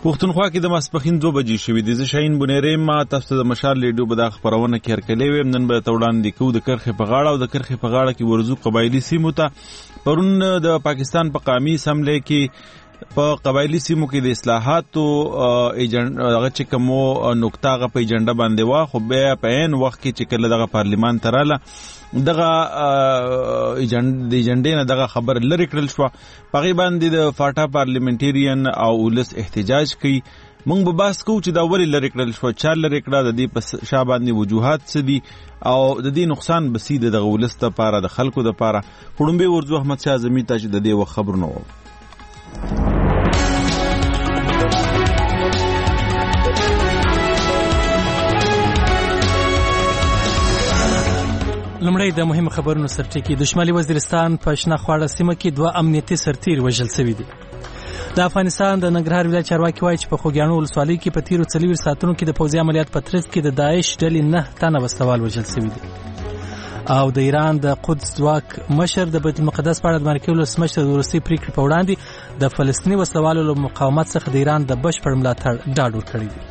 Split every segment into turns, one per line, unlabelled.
پښتونخوا کې د ماسپښین 2 بجې شوې دي. زه شاهین بنیری ما تاسو ته د مشال ریډیو په دغه خپرونه کې هرکلی ویم. نن به وړاندې کوو د کرخې په غاړه او د کرخې په غاړه کې ورزو قبایلي سیمو ته. پرون د پاکستان په قومي اسمبلی کې په قبایلی سیمو کې د اصلاحاتو هغه چې کومو نقطه هغه په ایجنډا باندې وا، خو بیا په عین وخت کې چې کله دغه پارلیمان ته راله دغه ایجنډې نه دغه خبر لرې کړل شوه. په هغې باندې د فاټا پارلیمنټیرین او ولس احتجاج کوي. موږ به بحث کوو چې دا ولې لرې کړل شوه، چا لرې کړه، د دې په شا باندې وجوهات څه دي او د دې نقصان به څه دی دغه ولس دپاره، د خلکو دپاره. خړومبې ورځو احمد شاه اعظمي ته چې د دې وخت خبرونه وو.
لمړی د مهمو خبرونو سرټکی. د شمالي وزیرستان په شنه خواړه سیمه کې 2 امنیتي سرتیري وژل شوي دي. د افغانستان د ننګرهار ولایت چارواکي وایي چې په خوږیاڼو ولسوالۍ کې په تیرو 40 ساعتونو کې د پوځي عملیات په ترڅ کې د داعش ډلې 9 تنه وسلوال وژل شوي دي. او د ایران د قدس ځواک مشر د بیت المقدس په اړه د امریکا ولسمشر د وروستۍ پریکړې په وړاندې د فلسطیني وسلوالو له مقاومت څخه د ایران د بشپړ ملاتړ ډاډ ورکړی دی.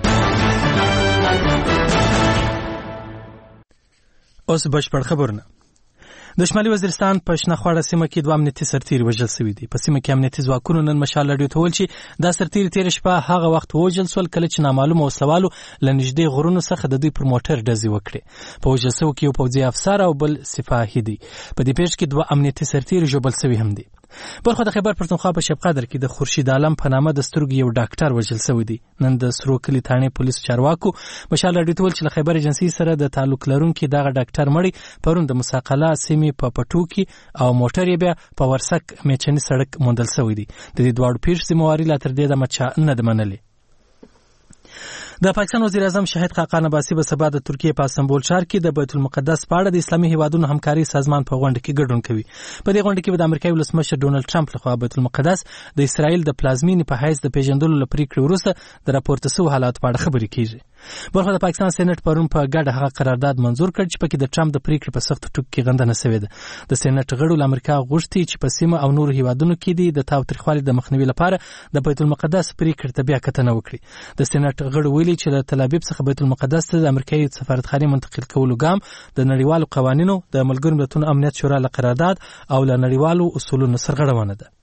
اوس بشپړ خبرونه. د شمالي وزیرستان په شنه خواړه سیمه کې 2 امنیتي سرتیري وژل شوي دي. په سیمه کې امنیتي ځواکونو نن مشال راډیو ته ویل چې دا سرتیري تېره شپه هغه وخت وژل شول کله چې نامعلومه وسلوالو له نږدې غرونو څخه د دوی پر موټر ډزې وکړې. په وژل شوو کې یو پوځي افسر او بل سپاهي دي. په دې پیښه کې 2 امنیتي سرتیري ژوبل شوي هم دي. بلخو د خیبر پښتونخوا په شب قدر کې د خورشید عالم په نامه د سترګو یو ډاکټر وژل شوی دی. نن د سرو کلي تانې پولیسو چارواکو مشال راډیو ته ویل چې له خیبر ایجنسي سره د تعلق لرونکي دغه ډاکټر مړی پرون د مساقله سیمې په پټو کې او موټر یې بیا په ورسک میچني سړک موندل شوی دی. د دې دواړو پیښو ذمہواري لا تر دې دمه چا نه ده منلې. د پاکستان وزیر اعظم شاهد خاقان عباسي به سبا د ترکیې په استانبول ښار کې د بیت المقدس په اړه د اسلامي هیوادونو همکاري سازمان په غونډه کې ګډون کوي. په دې غونډه کې به د امریکایي ولسمشر ډونالد ټرمپ لخوا بیت المقدس د اسرائیل د پلازمینې په حیث د پیژندلو له پریکړې وروسته د راپورته شوو حالاتو په اړه خبرې کیږي. بلخو د پاکستان سېنات پرون په ګډه هغه قرارداد منزور کړ چې پکې د ټرمپ د پریکړې په سختو ټکو کې غندنه شوې ده. د سېنات غړو له امریکا غوښتي چې په سیمه او نورو هیوادونو کې د تاوتریخوالي د مخنیوي لپاره د بیت المقدس پریکړې ته بیا کتنه وکړي. د سېنات غړو ویلي چې د تل ابیب څخه بیت المقدس ته د امریکایي سفارتخانې منتقل کولو ګام د نړیوالو قوانینو، د ملګرو ملتونو امنیت شورا له قرارداد او له نړیوالو اصولونو سرغړونه ده.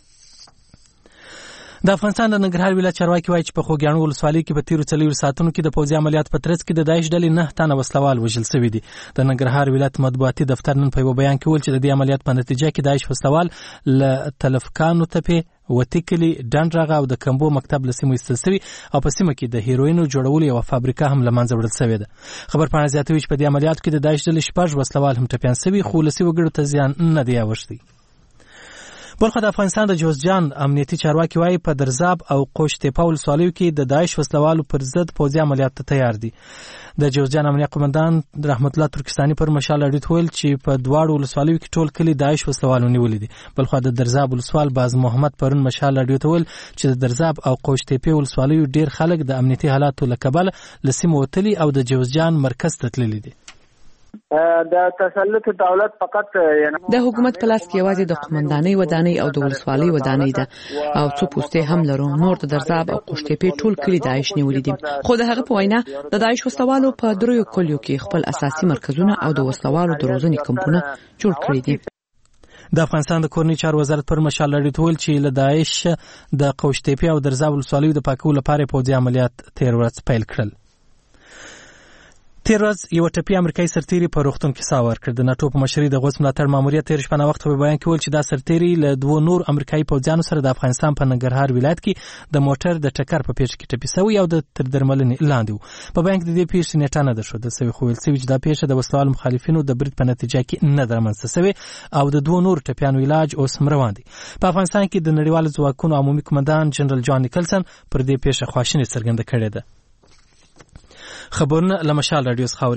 د افغانستان د ننګرهار ولایت چارواکي وایي چې په خوږیاڼو ولسوالۍ کې په تیرو 40 ساعتونو کې د پوځي عملیات په ترڅ کې د داعش ډلې 9 تنه وسلوال وژل شوي دي. د ننګرهار ولایت مطبوعاتي دفتر نن په یو بیان کې ویل چې د دې عملیات په نتیجه کې داعش وسلوال له تلفکانو تپې وتیکلي ډنډرغه او د کمبو مکتب له سیمو ایستل شوي او په سیمه کې د هیروینو جوړولو یوه فابریکه هم له منځه وړل شوې ده. خبرپاڼه زیاتوي چې په دې عملیاتو کې د داعش ډلې 6 وسلوال هم ټپیان شوي خو ولسي وګړو ته زیان نه دی اوښتی. بلخو د افغانستان د جوزجان امنیتي چارواکي وایي په درزاب او قوشتېپه ولسوالیو کې د داعش وسلوالو پر ضد پوځي عملیات ته تیار دي. د جوزجان امنیه قومندان رحمت الله ترکستاني پر مشال راډیو ته ویل چې په دواړو ولسوالیو کې ټول کلي داعش وسلوالو نیولي دي. بلخو د درزاب ولسوال باز محمد پرون مشال راډیو ته ویل چې د درزاب او قوشتېپه ولسوالیو ډیر خلک د امنیتي حالاتو له کبله له سیمو وتلي او د جوزجان مرکز ته تللي دي.
د تسلط دولت فقط
د حکومت په لاس کې یوازې د قومندانۍ ودانۍ او د ولسوالۍ ودانۍ ده او څو پوستې هم لرو. نور د درزاب او قوشتېپې ټول کلي داعش نیولي دي. خو د هغه په وینا د داعش وسلوالو په 3 کلیو کې خپل اساسي مرکزونه او د وسلوالو د روزنې کمپونه جوړ کړي دي.
د افغانستان د کورنۍ چارو وزارت پر مشال راډیو ته ویل چې له داعش د قوشتېپې او درزاب ولسوالیو د پاکولو لپاره پوځي عملیات تیر ورځ پیل کړل. تیر ورځ یو ټپي امریکایي سرتیري په روغتون کې ساه ورکړه. د ناټو په مشرۍ د غوث ملاتړ ماموریت تیر شپه وخت په بیان کې ویل چې دا سرتیري له 2 نور امریکایي پوځیانو سره د افغانستان په ننګرهار ولایت کې د موټر د ټکر په پیښه کې ټپي شوی او د تر درملنې لاندې و. په بیان کې د دې پیښې نیټه نه درښودل شوې خو ویل شوي چې دا پیښه د وسلوالو مخالفینو د برید په نتیجه کې نه ده رامنځته شوې او د 2 نور ټپیانو علاج اوس هم روان دی. په افغانستان کې د نړیوالو ځواکونو عمومي قومندان جنرال جان نیکلسن پر دې پیښه خواشیني څرګنده کړې ده. خبرونه له مشال راډیو څخه اوري.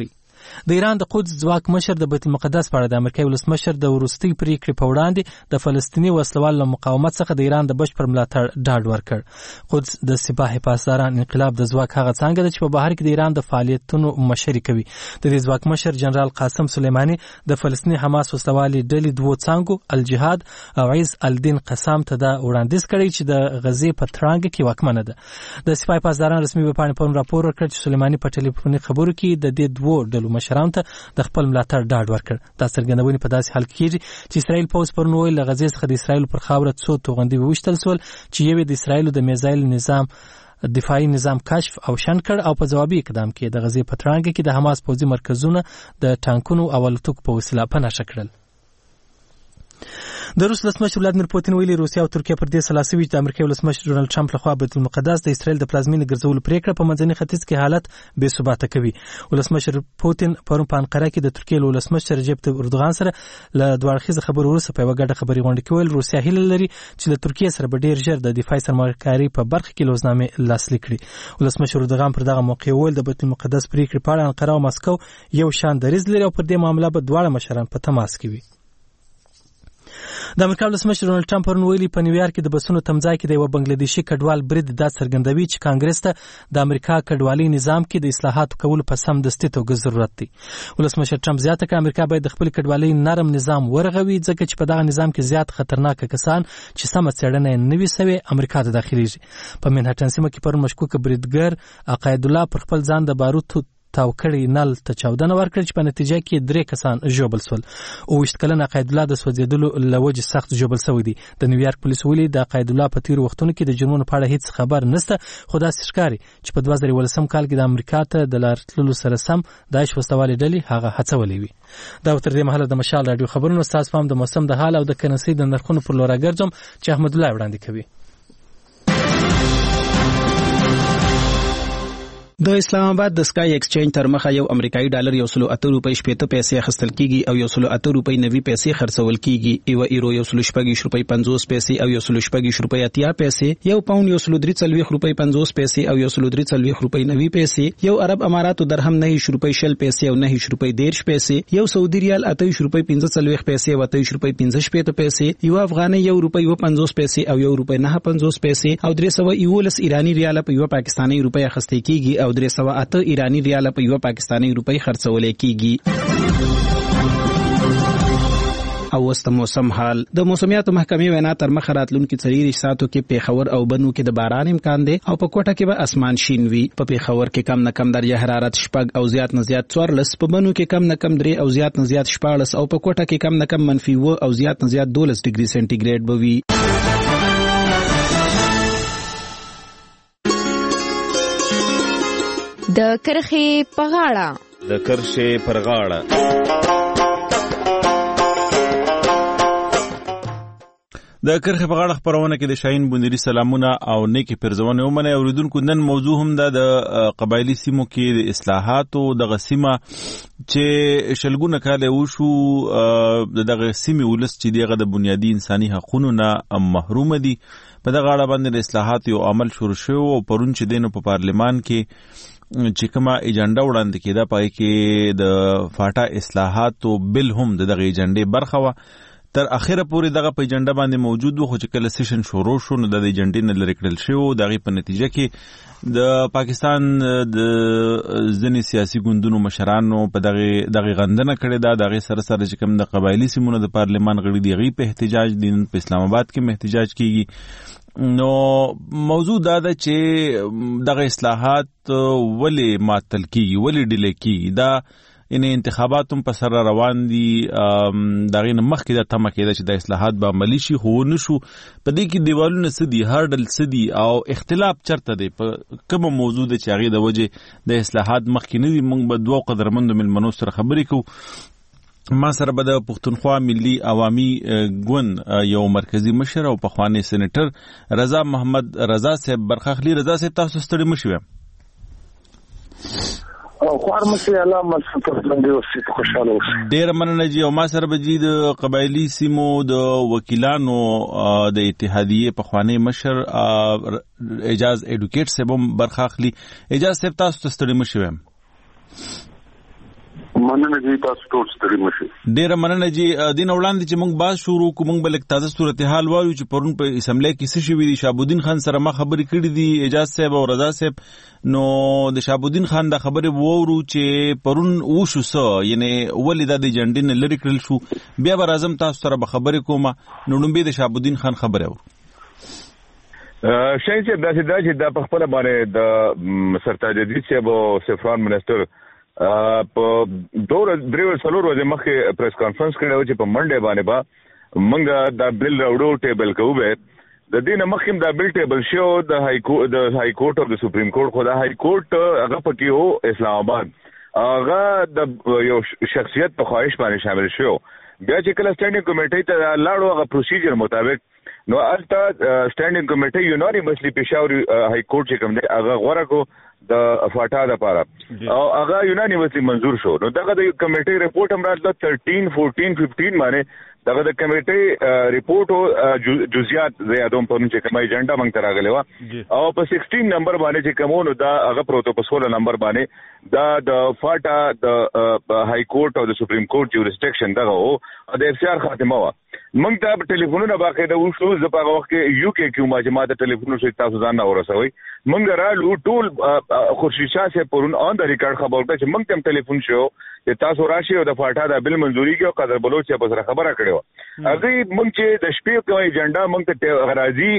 د ایران د قدس ځواک مشر د بیت المقدس په اړه د امریکا ولسمشر د وروستي پریکړې په وړاندې د فلسطیني وسلوالو له مقاومت څخه د ایران د بشپړ ملاتړ ډاډ ورکړ. قدس د سپاه حفاظداران انقلاب د ځواک هغه څانګه ده چې په بهر کې د ایران د فعالیتونو مشري کوي. د دې ځواک مشر جنرال قاسم سلیمانی د فلسطیني حماس وسلوالي ډلې دوه څانګو الجهاد او عز الدین قسام ته دا وړاندیز کړی چې د غزې په ترانګ کې واکمنه ده. د سپاه حفاظداران رسمي ویبپاڼې پرون راپور ورکړ چې سلیمانی په ټلیفوني خبرو کې د دې دوه ډلو مشرانو ته د خپل ملاتړ ډاډ ورکړ. دا څرګندونې په داسې حال کې کېږي چې اسرائیل پوځ پرون ویل له غزې څخه د اسرائیل پر خاوره څو توغندي وویشتل سول چې یوې د اسرائیل د میزایل نظام دفاعي نظام کشف او شن کړ او په جوابي اقدام کې د غزې په ترانګ کې د حماس پوځي مرکزونه د ټانکونو او الوتکو په وسیله په نښه کړل. د روس ولسمشر ولادیمیر پوتین ویلي روسیا او ترکیه پر دې سلا سوي چې د امریکا ولسمشر ډونالد ټرمپ لخوا بیت المقدس د اسرائیل د پلازمینې ګرځولو پریکړه په منځني ختیځ کې حالت بې ثباته کوي. ولسمشر پوتین پرون په انقره کې د ترکیې ولسمشر رجب طیب اردوغان سره له دوه اړخیزه خبرو وروسته په یوه ګډه خبري غونډه کې ویل روسیا هیله لري چې له ترکیې سره به ډیر ژر د دفاعي سرمایه‌کاري په برخه کې لوزنامې لاسلیک کړي. ولسمشر اردوغان پر دغه موقع ویل د بیت المقدس پریکړې په اړه انقره او مسکو یو شان دریځ لري او پر دې معاملې به دواړه مشران په تماس کې وي. د امریکا ولسمشر ډونالد ټرمپ پرون ویلي په نیویارک کې د بسونو تمځای کې د یو بنگلادیشي کډوال برید دا څرګندوي چې کانګرس ته د امریکا کډوالي نظام کې د اصلاحاتو کولو په سمدستي توګه ضرورت دی. ولسمشر ټرمپ زیاته کړه امریکا باید د خپل کډوالي نرم نظام ورغوي ځکه چې په دغه نظام کې زیات خطرناک کسان چې سم څېړنه نه وي سوي امریکا ته داخليږي. په منهټن سیمه کې پرون مشکوک بریدګر عقاید الله پر خپل ځان د باروتو تاو کړی نل ته چاودنه ورکړه چې په نتیجه کې 3 کسان ژوبل شول. 28 کلن عقاید الله د سوځیدلو لوجه سخت ژوبل شوی دی. د نیویارک پولیس ویلي د عقاید الله په تیر وختونو کې د جرمونو په اړه هیڅ خبر نشته خو دا ښکاري چې په 2018 کال کې د امریکا ته د لارتللو سره سم داعش وسوالې ډلې هغه هڅولې وي. دا تر دې مهاله د مشال رادیو خبرونو استاد فهم د موسم د حال او د کرنسي د نرخونو پر لور راګرځم چې احمد الله وړاندې کوي.
د اسلام آباد د سکای ایکسچینج تر مخه یو امریکایي ډالر 108 روپۍ 80 پیسې اخیستل کیږي او 108 روپۍ 90 پیسې خرڅول کیږي. یو ایرو 116 روپۍ 50 پیسې او 116 روپۍ 80 پیسې. یو پاوند 143 روپۍ 50 پیسې او 143 روپۍ 90 پیسې. یو عرب اماراتو درهم 9 روپۍ 60 پیسې او 9 روپۍ 10 پیسې. یو سعودي ریال 28 روپۍ 45 پیسې او 28 روپۍ 15 پیسې. یو افغاني 1 روپۍ 50 پیسې او 1 روپۍ 9 پیسې او 311 ایرانی ریال په یو پاکستانی روپۍ اخیستل کیږي او 308 ایرانی ریال په یو پاکستانی روپۍ خرڅول کیږي. او وست موسم حال د موسمیاتو محکمې وینا تر مخ راتلونکو 4 ساعتو کې پیښور او بنو کې د باران امکان دی او په کوټه کې به اسمان شین وي. په پیښور کې کم نه کم درجه حرارت 4 او زیات نه زیات 14. په بنو کې کم نه کم 3 او زیات نه زیات 14 او په کوټه کې کم نه کم -1 او زیات نه زیات 12 ډیګري سنټیګریډ به وي.
د کرخې په غاړه
د کرښې پر غاړه
د کرخې په غاړه خبرونه کې د شاهین بندري سلامونه او نیکی پرزونه ومنه اوریدونکو. نن موضوع هم د قبایلی سیمو کې د اصلاحاتو د غسیمه چې شلګونه کاله وشو دغه سیمې ولس چې دغه د بنیادی انساني حقوقو نه محروم دي. په دغه اړه باندې اصلاحات یو عمل شروع شو او پرون چې دینو په پارلمان کې چې کومه ایجنډا وړاندې کېده پای کې د فاټا اصلاحاتو بل هم دغه ایجنډې برخه و. تر اخره پورې دغه په ایجنډا باندې موجود و خو چې کله سیشن شروع شو نو د ایجنډې نه لري کړل شو. دغه په نتیجه کې د پاکستان د ځینې سیاسي ګوندونو مشرانو په دغه غندنه کړې ده. دغه سره سره چې کوم د قبایلی سیمونو د پارلمان غړي دی غي په احتجاج دي په اسلام آباد کې احتجاج کیږي. نو موضوع دا ده چې دغه اصلاحات ولی معطل کیږي ولی ډیلی کیږي. دا ان انتخابات هم په سر روان دي. دغه مخکې د تمه کېده چې د اصلاحات به عملی شي خو نشو. په دې کې دیوالونه سدي هرډل سدي او اختلاف چرته دی په کوم موضوع د چې هغه د وجه د اصلاحات مخکې نه دي. موږ به دوه قدرمنو ملمنو سره خبرې کوو. ما سره به د پښتونخوا ملي عوامي ګوند یو مرکزی مشر او پخوانی سېنیټر رضا محمد رضا صاحب برخاخلی. رضا صاحب تاسو ستړي مشوي
او خوار مشه الله مسفر باندې اوسې خوشاله اوسې. ډیر
مننه جی. او ما سره به جی د قبایلی سیمو د وکیلانو د اتحادیه پخوانی مشر اعجاز ایډوکیټ صاحب برخاخلی. اعجاز صاحب تاسو ستړي مشوي.
مننه دي تاسو ټول ستړي مشي.
ډیره مننه جی. دین وړاندې چې موږ باز شروع کوم موږ بلک تازه صورتحال وایو چې پرون په اسمبلی کې څه شوي دي. شهابالدین خان سره ما خبرې کړې دي اجاز صاحب او رضا صاحب. نو د شهابالدین خان د خبرې وورو چې پرون وشو څه یعنی ولې د جنډې نه لري کړل شو. بیا به راځم تاسو سره به خبرې کوم. نو نوم د شهابالدین خان خبره و
شاید چې داسې دا چې دا په خپل باندې د سرتاج عزیز صاحب او سفران منسٹر په درې څلور ورځې مخکې پریس کانفرنس کړی و چې په منډه باندې به موږ دا بل راوړو ټیبل کوو. د دې نه مخکې دا بل ټیبل شو د های کورټ او د سپریم کورټ. خو د های کورټ هغه پکې و اسلام آباد. هغه د یو شخصیت په خواهش باندې شامل شو. بیا چې کله سټینډینګ کمیټې ته لاړو هغه پروسیجر مطابق نو الته سټینډینګ کمیټې یونانیمسلی پېښور های کورټ چې کوم دی هغه غوړه کو د فاټا د پاره او هغه یونانیمسلی منظور شو. نو دغه د کمیټې رپورټ هم راتله 13 14 15 باندې دغه د کمیټې ریپورت او جزئیات زیاتوم په چې کومه ایجنډا موږ ته راغلی و او په 16 نمبر باندې چې کومونو دا هغه پروتو په 16 نمبر باندې دا د فاټا د های کورټ او د سپریم کورټ جوریسډکشن دغه او د اف سی آر خاتمه و. موږ ته په ټلیفونونو باقاعده وشو. زه په هغه وخت کې یو کې کوم چې ما د ټلیفونونو سره تاسو ځان نه ورسوي. موږ رالو ټول خورشید شاه سے پرون آن د ریکارډ خبر ورته چې موږ تم ټلیفون شو چې تاسو راشي او د فاټا د بل منځوري کې او قدر بلوچ په سره خبره کړې و. هغه موږ چې د شپې کوم ایجنډا موږ ته غراضي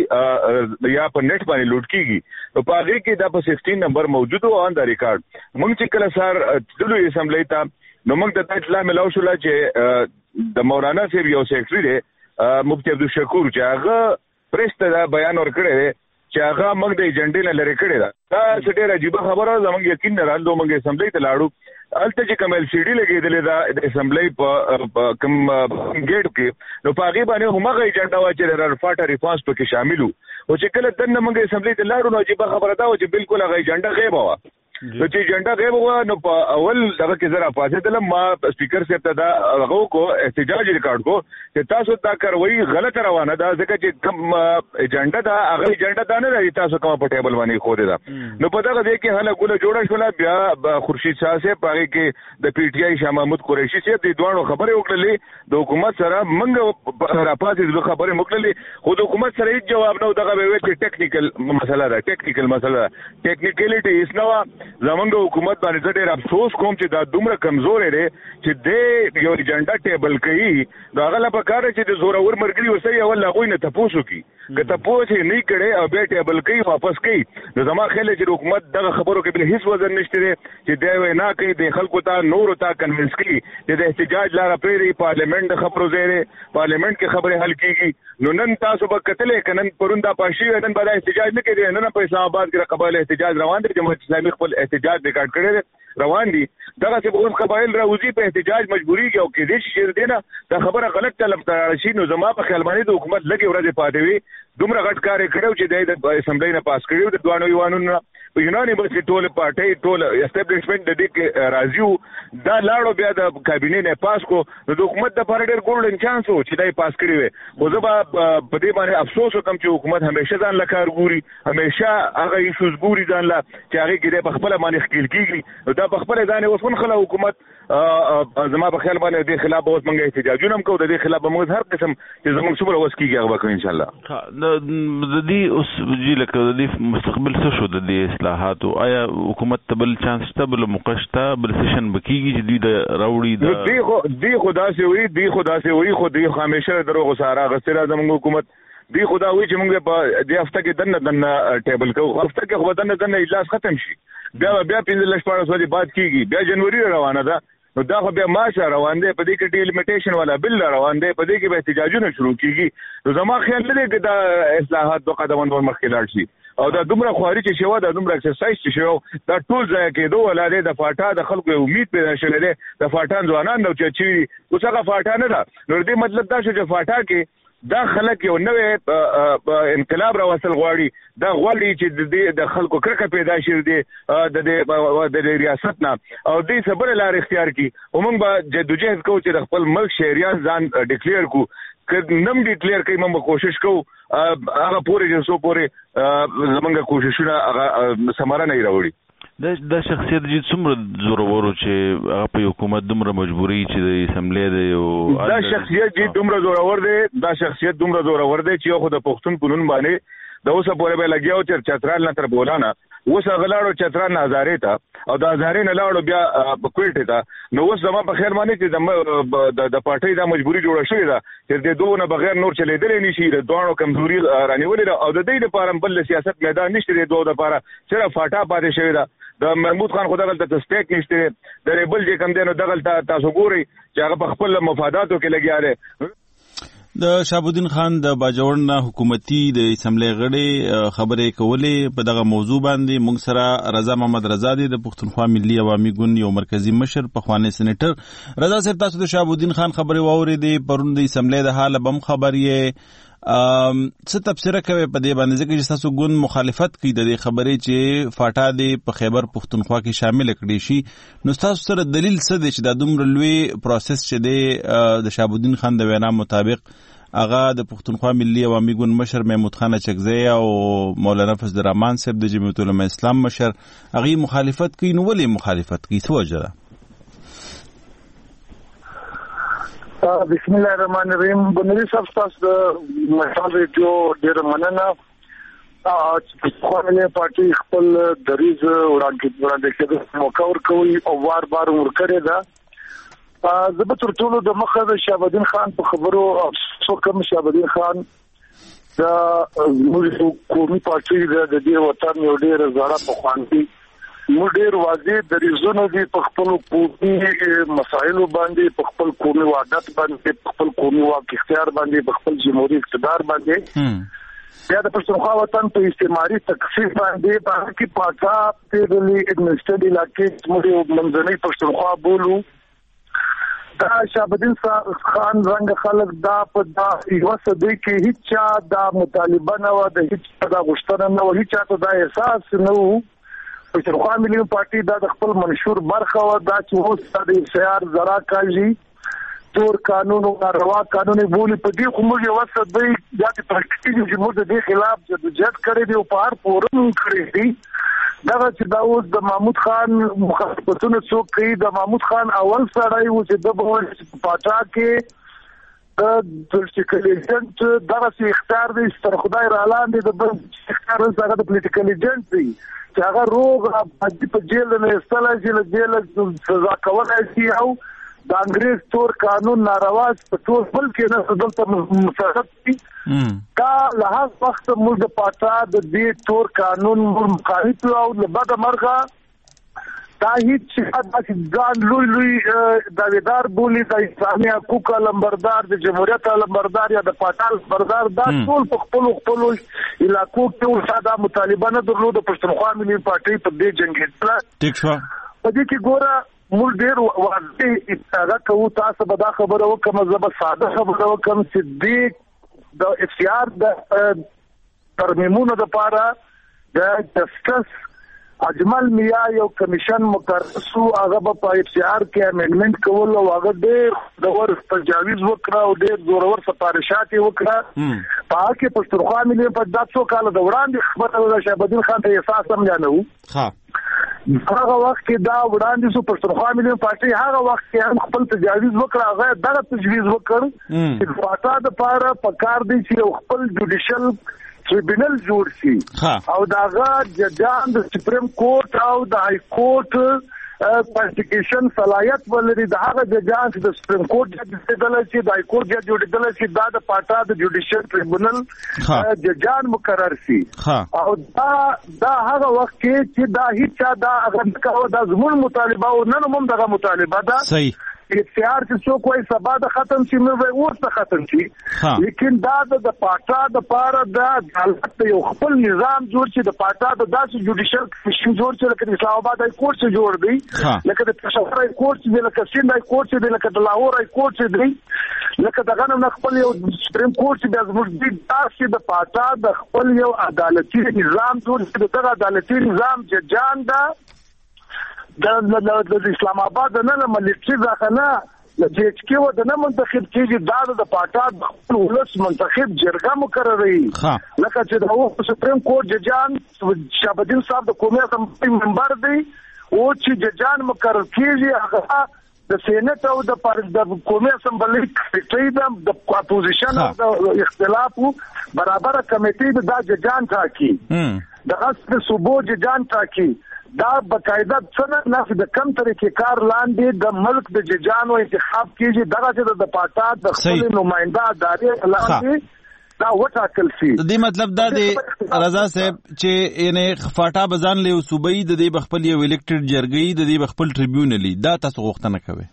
یا په نت باندې لوټ کیږي نو په هغه کې دا په 16 نمبر موجود و آن د ریکارډ. موږ چې کله سار دلو اسمبلی ته نو موږ د اطلاع ملاو شو چې د مولانا صاحب یو سیکرټری دی مفتی عبدالشکور چې هغه پریس ته بیان ورکړی دی چې هغه موږ د ایجنډې نه لري کړی دا. دا څه ډېره عجیبه خبره ده. زموږ یقین نه رالو موږ اسمبلی ته لاړو. هلته چې کوم ایل سی ډي لګېدلې ده د اسمبلی په کوم ګیټ کې نو په هغې باندې همغه ایجنډا وه چې د فاټا ریسپانس پکې شامل وو. او چې کله دننه موږ اسمبلی ته لاړو نو عجیبه خبره دا وه چې بالکل هغه ایجنډا غیبه وه. نو چې ایجنډا غیب وه نو په اول دغه کې زه راپاڅېدلم. ما سپیکر صاحب ته دا هغه وکړو احتجاج ریکارډ کو چې تاسو دا کاروایي غلطه روانه ده ځکه چې کوم ایجنډا ده هغه ایجنډا دا نه لري تاسو کومه په ټیبل باندې ښودې ده. نو په دغه ځای کې هله ګوله جوړه شوله. بیا خورشید شاه صاحب په هغې کې د پی ټي آی شاه محمود قریشي صاحب دې دواړو خبرې وکړلې د حکومت سره. موږ راپاڅېدلو خبرې مو کړلې خو د حکومت سره هېڅ جواب نه و. دغه به ویل چې ټیکنیکل مسله ده ټیکنیکل مسله ده ټیکنیکلیټي هېڅ نه وه. زمونږ حکومت باندې زه ډېر افسوس کوم چې دا دومره کمزوری دی چې دی یو ایجنډا ټیبل کوي نو هغه له پکار دی چې د زورور ملګري ورسره اول هغوی نه تپوس وکړي. که تپوس یې نه کړی او بیا ټیبل کوي واپس کوي نو زما خیال دی چې حکومت دغه خبرو کې بل هېڅ وزن نشته دی چې دی وینا کوي د خلکو ته نورو ته کنوینس کړي چې د احتجاج لاره پرېږدي. پارلیمنټ د خبرو ځای دی. پارلیمنټ کې خبرې حل کېږي. نو نن تاسو به کتلې که نن پرون دا پاس شوي نن به دا احتجاج نه کوي. نن په اسلام آباد کې د قبایلو احتجاج روان دی. جمهوریت اسلامي خپل احتجاج ریکارډ کړی دی روان دي. دغسې به اوس قبایل راوځي په احتجاج مجبورېږي او کېدای شي چې دی نه دا خبره غلط طلب ته لاړه شي. نو زما په خیال باندې د حکومت لږې ورځې پاتې وي. دومره غټ کار یې کړی و چې دی د اسمبلی نه پاس کړي و د دواړو ایوانونو نه په یونانیمسلی ټول پارټۍ ټول اسټابلیشمنټ د دې کې راضي وو. دا لاړو بیا د کابینې نه پاس کو نو د حکومت دپاره ډېر ګولډن چانس و چې دا یې پاس کړي وی. خو زه به په دې باندې افسوس وکړم چې حکومت همیشه ځان له کار ګوري همیشه هغه ایشوز ګوري ځان له چې هغې کې دی په خپله باندې ښکیل کېږي. نو دا په خپله ځان یې اوس ونښله حکومت. زما په خیال باندې د دې خلاف به اوس موږ احتجاجونه هم کوو. د دې خلاف به موږ هر قسم چې زموږ څومره وس کېږي هغه به کوو انشاءالله.
د دې اوس جی لکه د دې مستقبل څه شو د دې اصلاحاتو؟ آیا حکومت ته بل چانس شته بل موقع شته بل سیشن به کېږي چې دوی د راوړي؟
دوی خو داسې وایي خو دوی همیشه د دروغو سهاره اخیستې ده زموږ حکومت. دوی خو دا وایي چې موږ په دې هفته کې دننه ټیبل کوو. هفته کې خو به دننه اجلاس ختم شي بیا 15-14 ورځې بعد کېږي. بیا جنوري روانه ده نو دا خو بیا مارچ روان دی. په دې کې ډیلیمیټیشن والا بل روان دی. په دې کې به احتجاجونه شروع کېږي. نو زما خیال نه دی چې دا اصلاحات دوه قدمه نور مخکې لاړ شي. او دا دومره خواري چې شوه دا دومره اکسرسایز چې شوه دا ټول ضایع کېدو والا دی. د فاټا د خلکو یو امید پیدا شوی دی. د فاټا ځوانان نو چې چوي اوس هغه فاټا نه ده. نو دې مطلب دا شو چې فاټا کې دا خلک یو نوې انقلاب راوستل غواړي. دا غواړي چې د خلکو کرکه پیدا شي د ریاست نه او دوی څه بله لار اختیار کړي. او موږ به جدوجهد کوو چې د خپل ملک شهریان ځان ډیکلیئر کړو. که نم ډیکلیئر کوي موږ به کوشش کوو هغه پورې چې څو پورې زموږ کوششونه هغه ثمره نه یې راوړي.
دا شخصیت چې څومره زورورو چې هغه په حکومت دومره مجبوري چې د اسمبلی د یو
دا شخصیت چې دومره زورور دی چې یو خو د پښتون په نوم باندې د اوسه پورې به لګیاو چې چترال نه تر بولانه اوس غلاړو چترال نه هزارې ته او د هزارې نه لاړو بیا په کوټه ته نو اوس زما په خیر باندې چې د پارټۍ د مجبوري جوړه شوې ده چې د دوه نه بغیر نور چلیدل نشي د دوه کمزوري رانیولې او د دې لپاره بل سیاست میدان نشته د دوه لپاره صرف فاټا پاتې شوی ده د محمود خان خدای غلطه سټیک نشته د ریبل چې کم دینو دغلطه تاسو ګوري چې هغه په خپل مفاداتو کې لګیا دی
د شهابالدین خان د باجوړ حکومتي د اسمبلی غړي خبرې کولې په دغه موضوع باندې موږ سره رضا محمد رضا دی د پښتونخوا ملي عوامي ګوند یو مرکزی مشر پخوانی سېنیټر رضا صاحب تاسو د شهابالدین خان خبرې واورېدې پرون د اسمبلی د حال بم خبر یې څه تفسیر کوي په دې باندې ځکه چې تاسو ګوند مخالفت کوي د دې خبرې چې فاټا دی په خیبر پښتونخوا کې شامل کړي شي نو تاسو سره دلیل څه دی چې د دومره لوی پروسس چې دی د شهابالدین خان د وینا مطابق هغه د پښتونخوا ملي عوامي ګوند مشر محمود خان اچکزی او مولانا فضل الرحمن صاحب د جمعیت العلماء اسلام مشر هغه مخالفت کوي نو ولې مخالفت کوي څه وجه ده
بسم الله الرحمن الرحیم بنری صاحب تاسو د مشال ریډیو ډیر مننه چې پارټي خپل دریز وړاندې کېدو موقع ورکوي او وار ورکړي دا زه به تر ټولو د مخه د شهابالدین خان په خبرو افسوس کوم شهابالدین خان د موږ قومي پارټي د دې وطن یو ډیر زړه په خوانتي موږ ډیر واضح د ریزونو دی په خپل قومي مسایلو باندې په خپل قومي وحدت باندې په خپل قومي واک اختیار باندې په خپل جمهوریت اقتدار باندې یا د پښتونخوا وطن په استعماري تقسیم باندې په کې پاڅا پیډلی ایڈمنسټریټ علاقې موږ منځنۍ پښتونخوا بولو دا شهابالدین خان رنګ خلک دا په دا یو څه دی کې هیڅ چا دا مطالبه نه و د هیڅ دا غوښتنه نه و هیڅ چا دا احساس نه و پښتونخوا ملي پارټي دا د خپل منشور برخه و دا چې اوس د سیار زرا کاږي تور قانون او روا قانون بولی په دې کوم یو څه دی دا چې پارټي چې موږ د دې خلاف جدوجہد کړې دی او په هر فورم کړې دي دا چې دا اوس د محمود خان مخالفتونه څوک کوي د محمود خان اول سړی و چې د پاچا کې د پولیټیکل ایجنټ دغه اختیار دی ستر خدای را لاندې د بل اختیار سره د پولیټیکل ایجنټ دی چې هغه روغ په جیل نه استل چې جیل سزا کولای شي او د انګريز تور قانون ناروا په ټول ملک کې نه دلته مساعدت دي دا له هغه وخت موږ د پاتا د دې تور قانون مخالف او له بعد مرغه دا هیڅ ځان لوی داویدار بولی د اسلامي حقوق لمبردار د جمهوریت لمبردار یا د پاتا لمبردار دا ټول په خپل علاقو کې ساده مطالبه نه درلود د پښتونخوا ملي پارټي په دې جنگ کې
ټیک شو
په دې کې ګوره موږ ډیر واضح اشاره کوو تاسو به دا خبره وکم زه به ساده خبره وکم چې دې د اختیار د ترمیمونو لپاره د جسټس اجمل میا یو کمیشن مقرر شو هغه په اختیار کې امندمنت کول او هغه ډېر دور تجاویز وکړه او ډېر زورور سفارشات وکړه په هغه کې پښتونخوا ملي په داسو کال دوران د خبره د شهابالدین خان ته احساس هم نه و هغه وخت کې دا وړاندې سو پښتونخوا ملي پارټي هغه وخت کې هم خپل تجاویز وکړه هغه دغه تجویز وکړ چې فاټا د پاره پکار دی چې خپل جوډیشل ټریبیونل جوړ شي او داغه ججان د سپریم کورټ او د های کورټ پارټیکیشن صلاحیت ولري دغه ججان د سپریم کورټ جج دل شي د های کورټ جج جوړ دل شي د پاټا د جوډیشل ټریبیونل ججان مقرر شي او دا هغه وخت کې چې دا هیڅ دا هغه کاوه د زمون مطالبه او نن هم دغه مطالبه ده صحیح اختیار چې څوک وایي سبا د ختم شي نو به ورته ختم شي لیکن دا د پاټا د پاره د عدالت یو خپل نظام جوړ چې د پاټا د داسې جوډیشل کمیشن جوړ چې لکه اسلام آباد های کورټ چې جوړ دی لکه د پېښور های کورټ چې لکه سند های کورټ چې لکه د لاهور های کورټ چې دی لکه دغه نو خپل یو سپریم کورټ چې د زموږ د داسې د پاټا د خپل یو عدالتي نظام جوړ چې دغه عدالتي نظام ججان دا د اسلام آباد نه ملکي ځخنه چې کې و د نه منتخب کېږي دا د پاټا د خپل ولس منتخب جرګه مقرروي لکه چې د سپریم کورټ ججان شهاب الدین صاحب د قومي اسمبلی ممبر دی او چې ججان مقرر کېږي هغه د سېنات او د قومي اسمبلی کمیټې د اپوزیشن او د اختلاف برابر کمیټې د ججان ټاکي د اصل صوبو ججان ټاکي دا بقاعده څنګه نه د کم طریقې کار لاندې د ملک د ججانو انتخاب کیږي دغه چې د پاټا د خپل نمائنده ادارې لاندې دا وټاکل شي دې مطلب دا دی رضا صاحب چې یعنی فاټا بزان له صوبې د دې بخپل یو الیکټډ جرګې د دې بخپل ټریبیونل دا تاسو غوښتنه کوي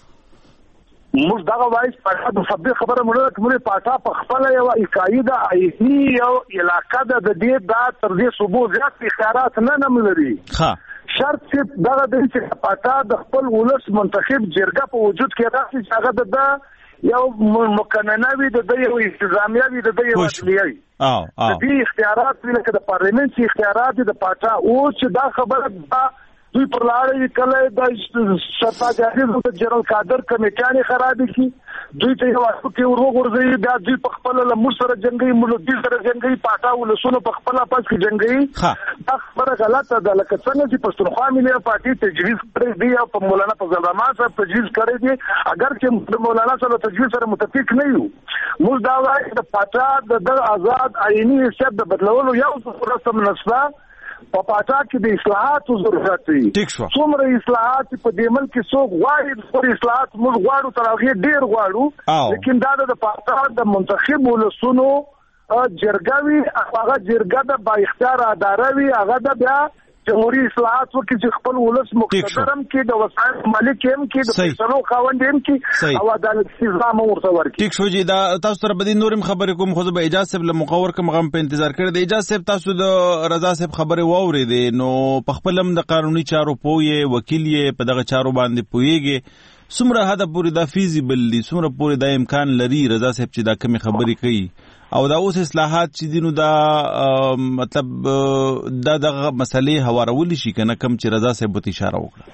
موږ دا وایي پاټا د سبب خبره موږ پاټا په خپل یو اقاعده ایتنی یو علاقه د دې دا تر دې صوبو زیات اختیارات نه لري شرط چې دا د پاټا د خپل ولس منتخب جرګه په وجود کې راځي چې هغه د یو مقننه وي د یو انتظامیه وي د یو اصلي د دې اختیارات لکه د پارلیمنت اختیارات د پاټا او چې دا خبره دوی پر لارې کله د شتا جاهز د جنرال قادر کمیټیانې خراب کی دوی ته یو وخت کې ورغورځي دا دوی په خپل لمر سره جنگي مولوی سره جنگي پاټا ولسونو په خپل پاس کې جنگي دا خبره غلطه ده لکه څنګه چې پښتونخوا ملي پارټي تجویز کړی دی او په مولانا فضل الرحمن صاحب تجویز کړی دی اگر چې مولانا صاحب تجویز سره متفق نه یو موږ دا وایو د پاټا د آزاد آئینی حیثیت د بدلولو یو رسم نشته په پاټا کې د اصلاحاتو ضرورت دی څومره اصلاحات په دې ملک کې څوک غواړي د اصلاحات موږ غواړو تر هغه ډیر غواړو لیکن دا د پاټا د منتخب ولسونو جرګوي هغه جرګه د با اختیار اداره وي هغه د بیا جمهوریت اصلاحات وکړي چې خپل ولس مقتدرم کې د وسایل مالک هم کې د پیسو خاوند هم کې او عدالت نظام ورته ورکړي ټیک شو جی دا تاسو سره بدین نورم خبرې کوم خو به اجازه صاحب له مقور کوم غم په انتظار کړی دی اجازه صاحب تاسو د رضا صاحب خبره واورېدې نو په خپلم د قانوني چارو پوهې وکیل یې په دغه چارو باندې پوهیږي څومره حد پورې دا فیزیبل دي څومره پورې دا امکان لري رضا صاحب چې دا کمی خبرې کوي او دا اوس اصلاحات چې دینو دا مطلب دا دغه مسلې هوارول شي کنه کم چې رضا صاحب ته اشاره وکړه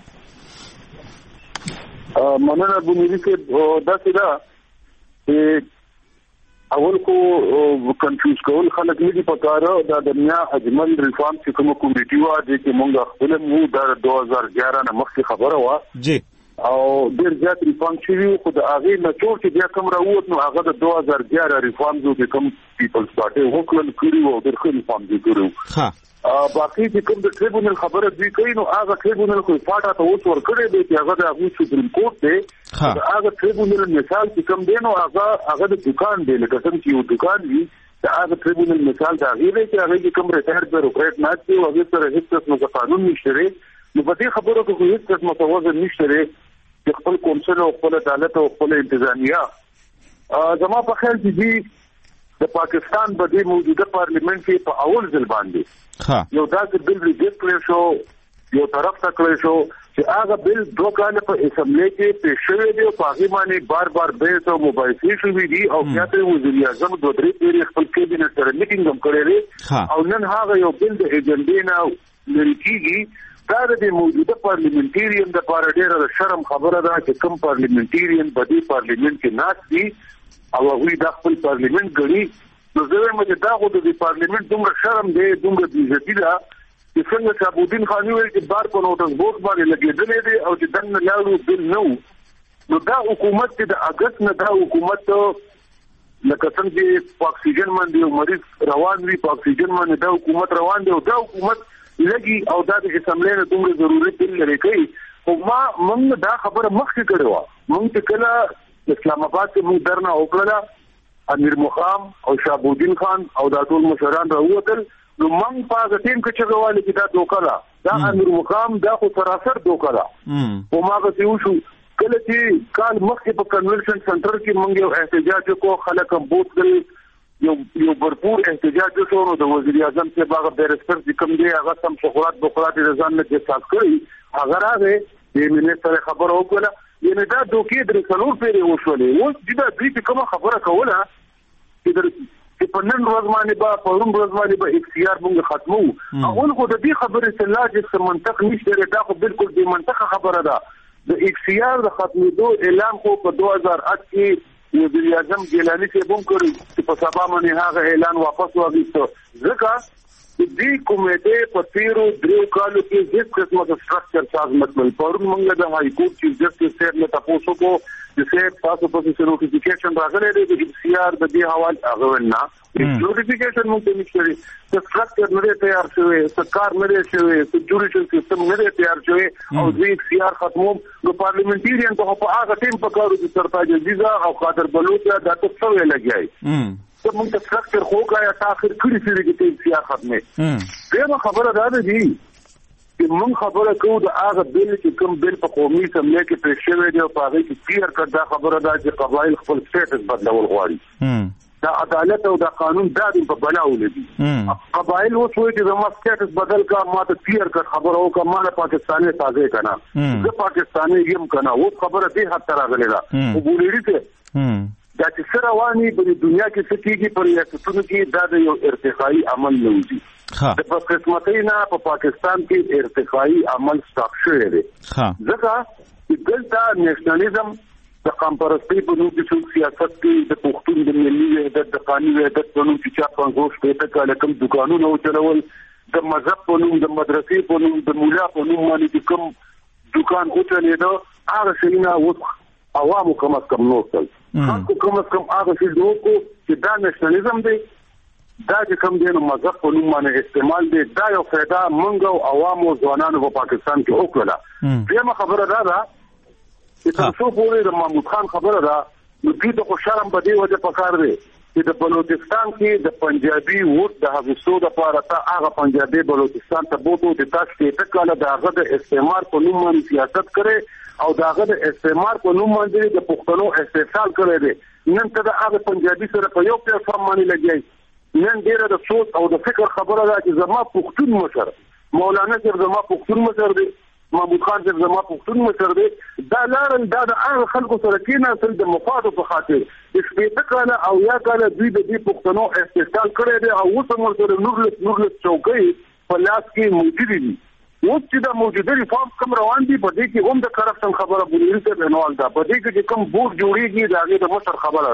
مننه بنيري کې دا چې اول کو کنفیوز کول خلک نه دي پکاره دا د دنیا اجمل ریفارم چې کوم کمیټي و چې موږ خپل مو د 2011 نه مخکې خبره و جی او ډیر زیات ریفارم شوی خو د هغه نه ټول چې بیا کوم راووت نو هغه د 2011 ریفارم جو کوم پیپلز پارټي وکړل کړی او د ریفارم دی کړو باقي چې کوم د ټریبونل خبره دی کوي نو هغه ټریبونل خو پاټه ته اوس ورکړی دی چې هغه د هغه سپریم کورټ دی هغه ټریبونل مثال چې کوم دی نو هغه د دکان دی لکه څنګه چې یو دکان وي دا هغه ټریبونل مثال دا غوړي چې هغه کوم ریټایر بیوروکرات نه دی او هغه سره هیڅ څه قانون نشته نو په دې خبرو کې هیڅ څه متوازن نشته خپل کونسل او خپل عدالت او خپل انتظامیه زما په خیال چې د پاکستان په دې موجوده پارلیمنت کې په اول ځل باندې یو داسې بل ریجیکټ کړی شو یو طرف ته کړی شو چې هغه بل 2 کال په اسمبلی کې پیښ شوی دی او هغه باندې بار بحث او مباحثې شوې دي او بیا ته وزیر اعظم 2-3 پیری خپل کابینټ سره میټینګ هم کړی دی او نن هغه یو بل د ایجنډې نه لري کیږي دا د موجوده پارلیمنټیرین د پاره ډیره شرم خبره ده چې کوم پارلیمنټیرین په دې پارلیمنت کې ناست دي او هغه د خپل پارلیمنت غړي نو زه وایم چې دا خو د پارلیمنت دومره شرم دی دومره عزت دی چې څنګه شهاب الدین خان ویل چې بار په نوټس بورډ باندې لګیدلې دي او چې دنه لاړو بل نو دا حکومت د اگست نه دا حکومت لکه څنګه په اکسیجن باندې مریض روان وي په اکسیجن باندې دا حکومت روان دی او دا حکومت لګي او دا د اسمبلی نه دومره ضروري بل لري کوي خو موږ دا خبره مخکې کړې و موږ چې کله اسلام آباد کې موږ درنه وکړه امیر مقام او شهاب الدین خان او دا ټول مشران راووتل نو موږ په هغه ټیم کې چې غواړي چې دا دوکه ده دا امیر مقام دا خو سراسر دوکه ده او ما به وشو کله چې کال مخکې په کنونشن سنټر کې موږ یو احتجاج وکړو خلک هم بوتل یو برپور احتجاج وشو نو د وزیر اعظم څخه باغ بیرستر چې کوم دی هغه سم شغلات بخورات ځان نه جساس کړی هغه راغی د منیسټر خبر وکړه یعنی دا دوکې د څلور پیری وشولې اوس دا دې کومه خبره کوله چې په نن ورځ باندې با پرون ورځ باندې به اختیار موږ ختمو اول خو د دې خبرې سلاج څخه منطق نشته دا خو بالکل بې منطقه خبره ده د XCR د ختمېدو اعلان خو په 2008 کې وزیر اعظم ګیلانی ته بم کړی چې په سبا باندې هغه اعلان واپس واغیستو ځکه دې کمیټې په 13 کالو کې هیڅ قسمه د سټرکچر سازمان پرون موږ د هاي کورټ چیف جسټس سره نه تاسو کو چې تاسو په څه نوټیفیکیشن راغلی دی د XCR د دې حواله هغه نه نوټیفیکیشن موږ ته نشته د سټرکچر نه تیار شوی سرکار نه شوی د جوډیشل سیستم نه تیار شوی او د XCR ختمو د پارلیمنټریان په هغه ټیم په کارو کې سرتاج عزیزا او قادر بلوچ دا څه ویل لګیای ته موږ ته سټرکچر خو کایا تاخير کړی سری کې XCR ختمه دا خبره ده دي چې موږ خبره کوو د هغه بل چې کوم بل په قومي سملې کې پېښ شوی دی او په هغه کې کلیر کړه دا خبره ده چې قبایل خپل سټیټس بدلول غواړي دا عدالت او دا قانون دا په بلاو لدی قبایل اوس وایي چې زما سټیټس بدل کا ما ته کلیر کړه خبره او کومه نه پاکستاني تازه کنا زه پاکستاني یم کنا او خبره دې حد تر راغلی دا وګورئ ته دا چې سره وانی په دنیا کې څه کېږي پر ریاستونو کې دا د یو ارتقایي عمل نه وځي د په قسمتۍ نه په پاکستان کې ارتقایي عمل سټاپ شوی دی ځکه چې دلته نېشنلیزم د قومپرستۍ په نوم کې سیاست کې د پښتون د ملي وحدت د قانوني وحدت په نوم چې چا 50 کاله کوم دکانونه چلول د مذهب په نوم د مدرسې په نوم د مولا په نوم باندې کوم دکان چلېده هغه شیونه اوس عوامو کم از کم نوستل خلکو کم از کم هغه شی دوکو چې دا نېشنلیزم دی دا چې کوم دی نو مذهب په نوم باندې استعمال دی دا یو فایده مونږ او عوامو ځوانانو په پاکستان کې وکړه دغه خبره ده چې تاسو پورې د محمود خان خبره ده نو دې ته شرم بده وجه پکار دی چې د بلوچستان کې د پنجابي ووټ د حفظو د لپاره تا هغه پنجابي بلوچستان ته بوتو د تاسو ته کله د هغه د استعمار په نوم باندې سیاست کړي او داغه د استعمار په نوم باندې د پښتنو استحصال کړی دی نن ته د هغه پنجابي سره په یو پلیټفارم باندې لګي نن ډیره د سوچ او د فکر خبره ده چې زما پښتون مشر مولانا صاحب زما پښتون مشر دی محمود خان صاحب زما پښتون مشر دی دا لارن دا د هغه خلکو سره کې نه سل د مفاد په خاطر شپږ کاله او یا کاله دوی د دې پښتنو استحصال کړی دی او اوس هم سره نور چوکۍ په لاس کې موجود دي اوس چې د موجوده ریفارم کوم روان دي په دې کې هم د کرپشن خبره بولري ته بنوال ده په دې کې کوم بورډ جوړیږي دا د مشر خبره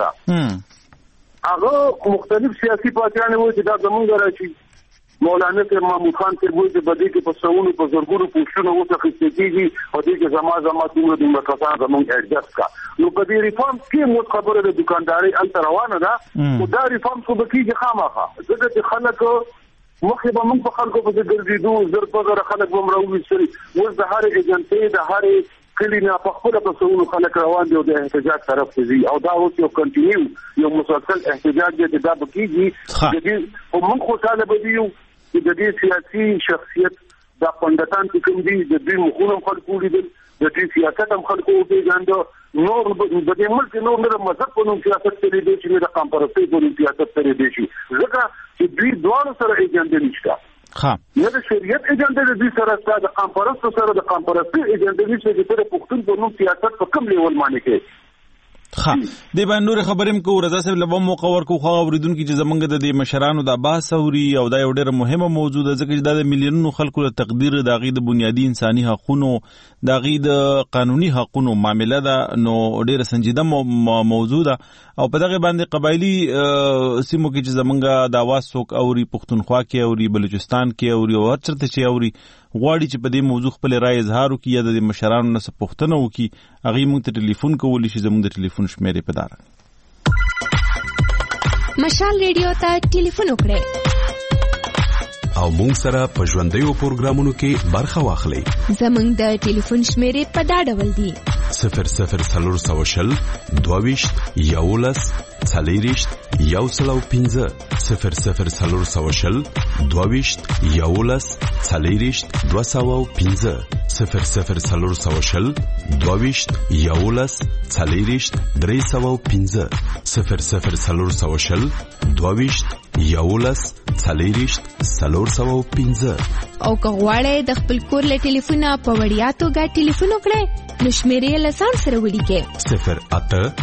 ده هغه مختلف سیاسي پارټیان وو چې دا زمونږ راځي مولانا صاحب محمود خان صاحب وو چې په دې کې په څونو په زورګورو پوښتنه وکړه چې کېږي په دې کې زما دومره کسان زمونږ اډجسټ کا نو په دې ریفارم کې مو خبره د دکانداري ال روانه ده او دا ریفارم څه بکیږي خامخا ځکه چې خلک مخه به موږ په خلکو په ګرځېدو زر په زر خلک به مراوي شي اوس د هر ایجنټي د هر کلینا په خپل په څونو خلک روان دي او د احتجاج طرف ته دي او دا اوس یو کنټینیو یو مسلسل احتجاج دی دا بکیږي د دې او موږ خوشاله بدیو چې د دې سیاسي شخصیت د پندتان کوم دي د دې مخونو خلکو لیدل د دې سیاست هم خلکو پیژاند نور د دې ملک نور نه مذهب په نوم سیاست کوي چې د قومپرستۍ په نوم سیاست کوي شي ځکه چې دوی دوه سره ایجنډا نشته نه د شریعت ایجنډا د دې سره ستاسو د قومپرست سره د قومپرستۍ ایجنډا نشته چې د پښتون په نوم سیاست په کوم لیول باندې کوي
د باندې نور خبرې کو رضا صاحب لبا موقع ورکو خو اوریدونکو چې زمونږ د مشرانو د بحث اوري او دا یو ډېر مهمه موضوع ده ځکه چې د میلیونونو خلکو له تقدیر د غي د بنیادی انساني حقوقو د غي د قانوني حقوقو معاملې ده نو ډېر سنجیده موضوع ده او په دغه باندې قبایلی سیمو کې چې زمونږ د आवाज څوک اوري پښتونخوا کې اوري بلوچستان کې اوري او هر چرته چې اوري غواړي چې په دې موضوع خپل رائے اظهار وکړي یا د مشرانو نه پوښتنه وکړي هغه موږ ته ټلیفون کولی شي زموږ د ټلیفون شمیرې په دار
مشال ریډیو ته ټلیفون وکړئ
او موږ سره په ژوندیو پروګرامونو کې برخه واخلئ
زموږ د ټلیفون شمیرې په دا ډول دي 00 22 11 40 115 00 22 11 40 215 00 22 11 40 315 00 22 11 40 315 او که غواړئ د خپل کور له ټلیفونه په وړیا توګه ټلیفون وکړئ نو شمیرې له ځان سره ولیکئ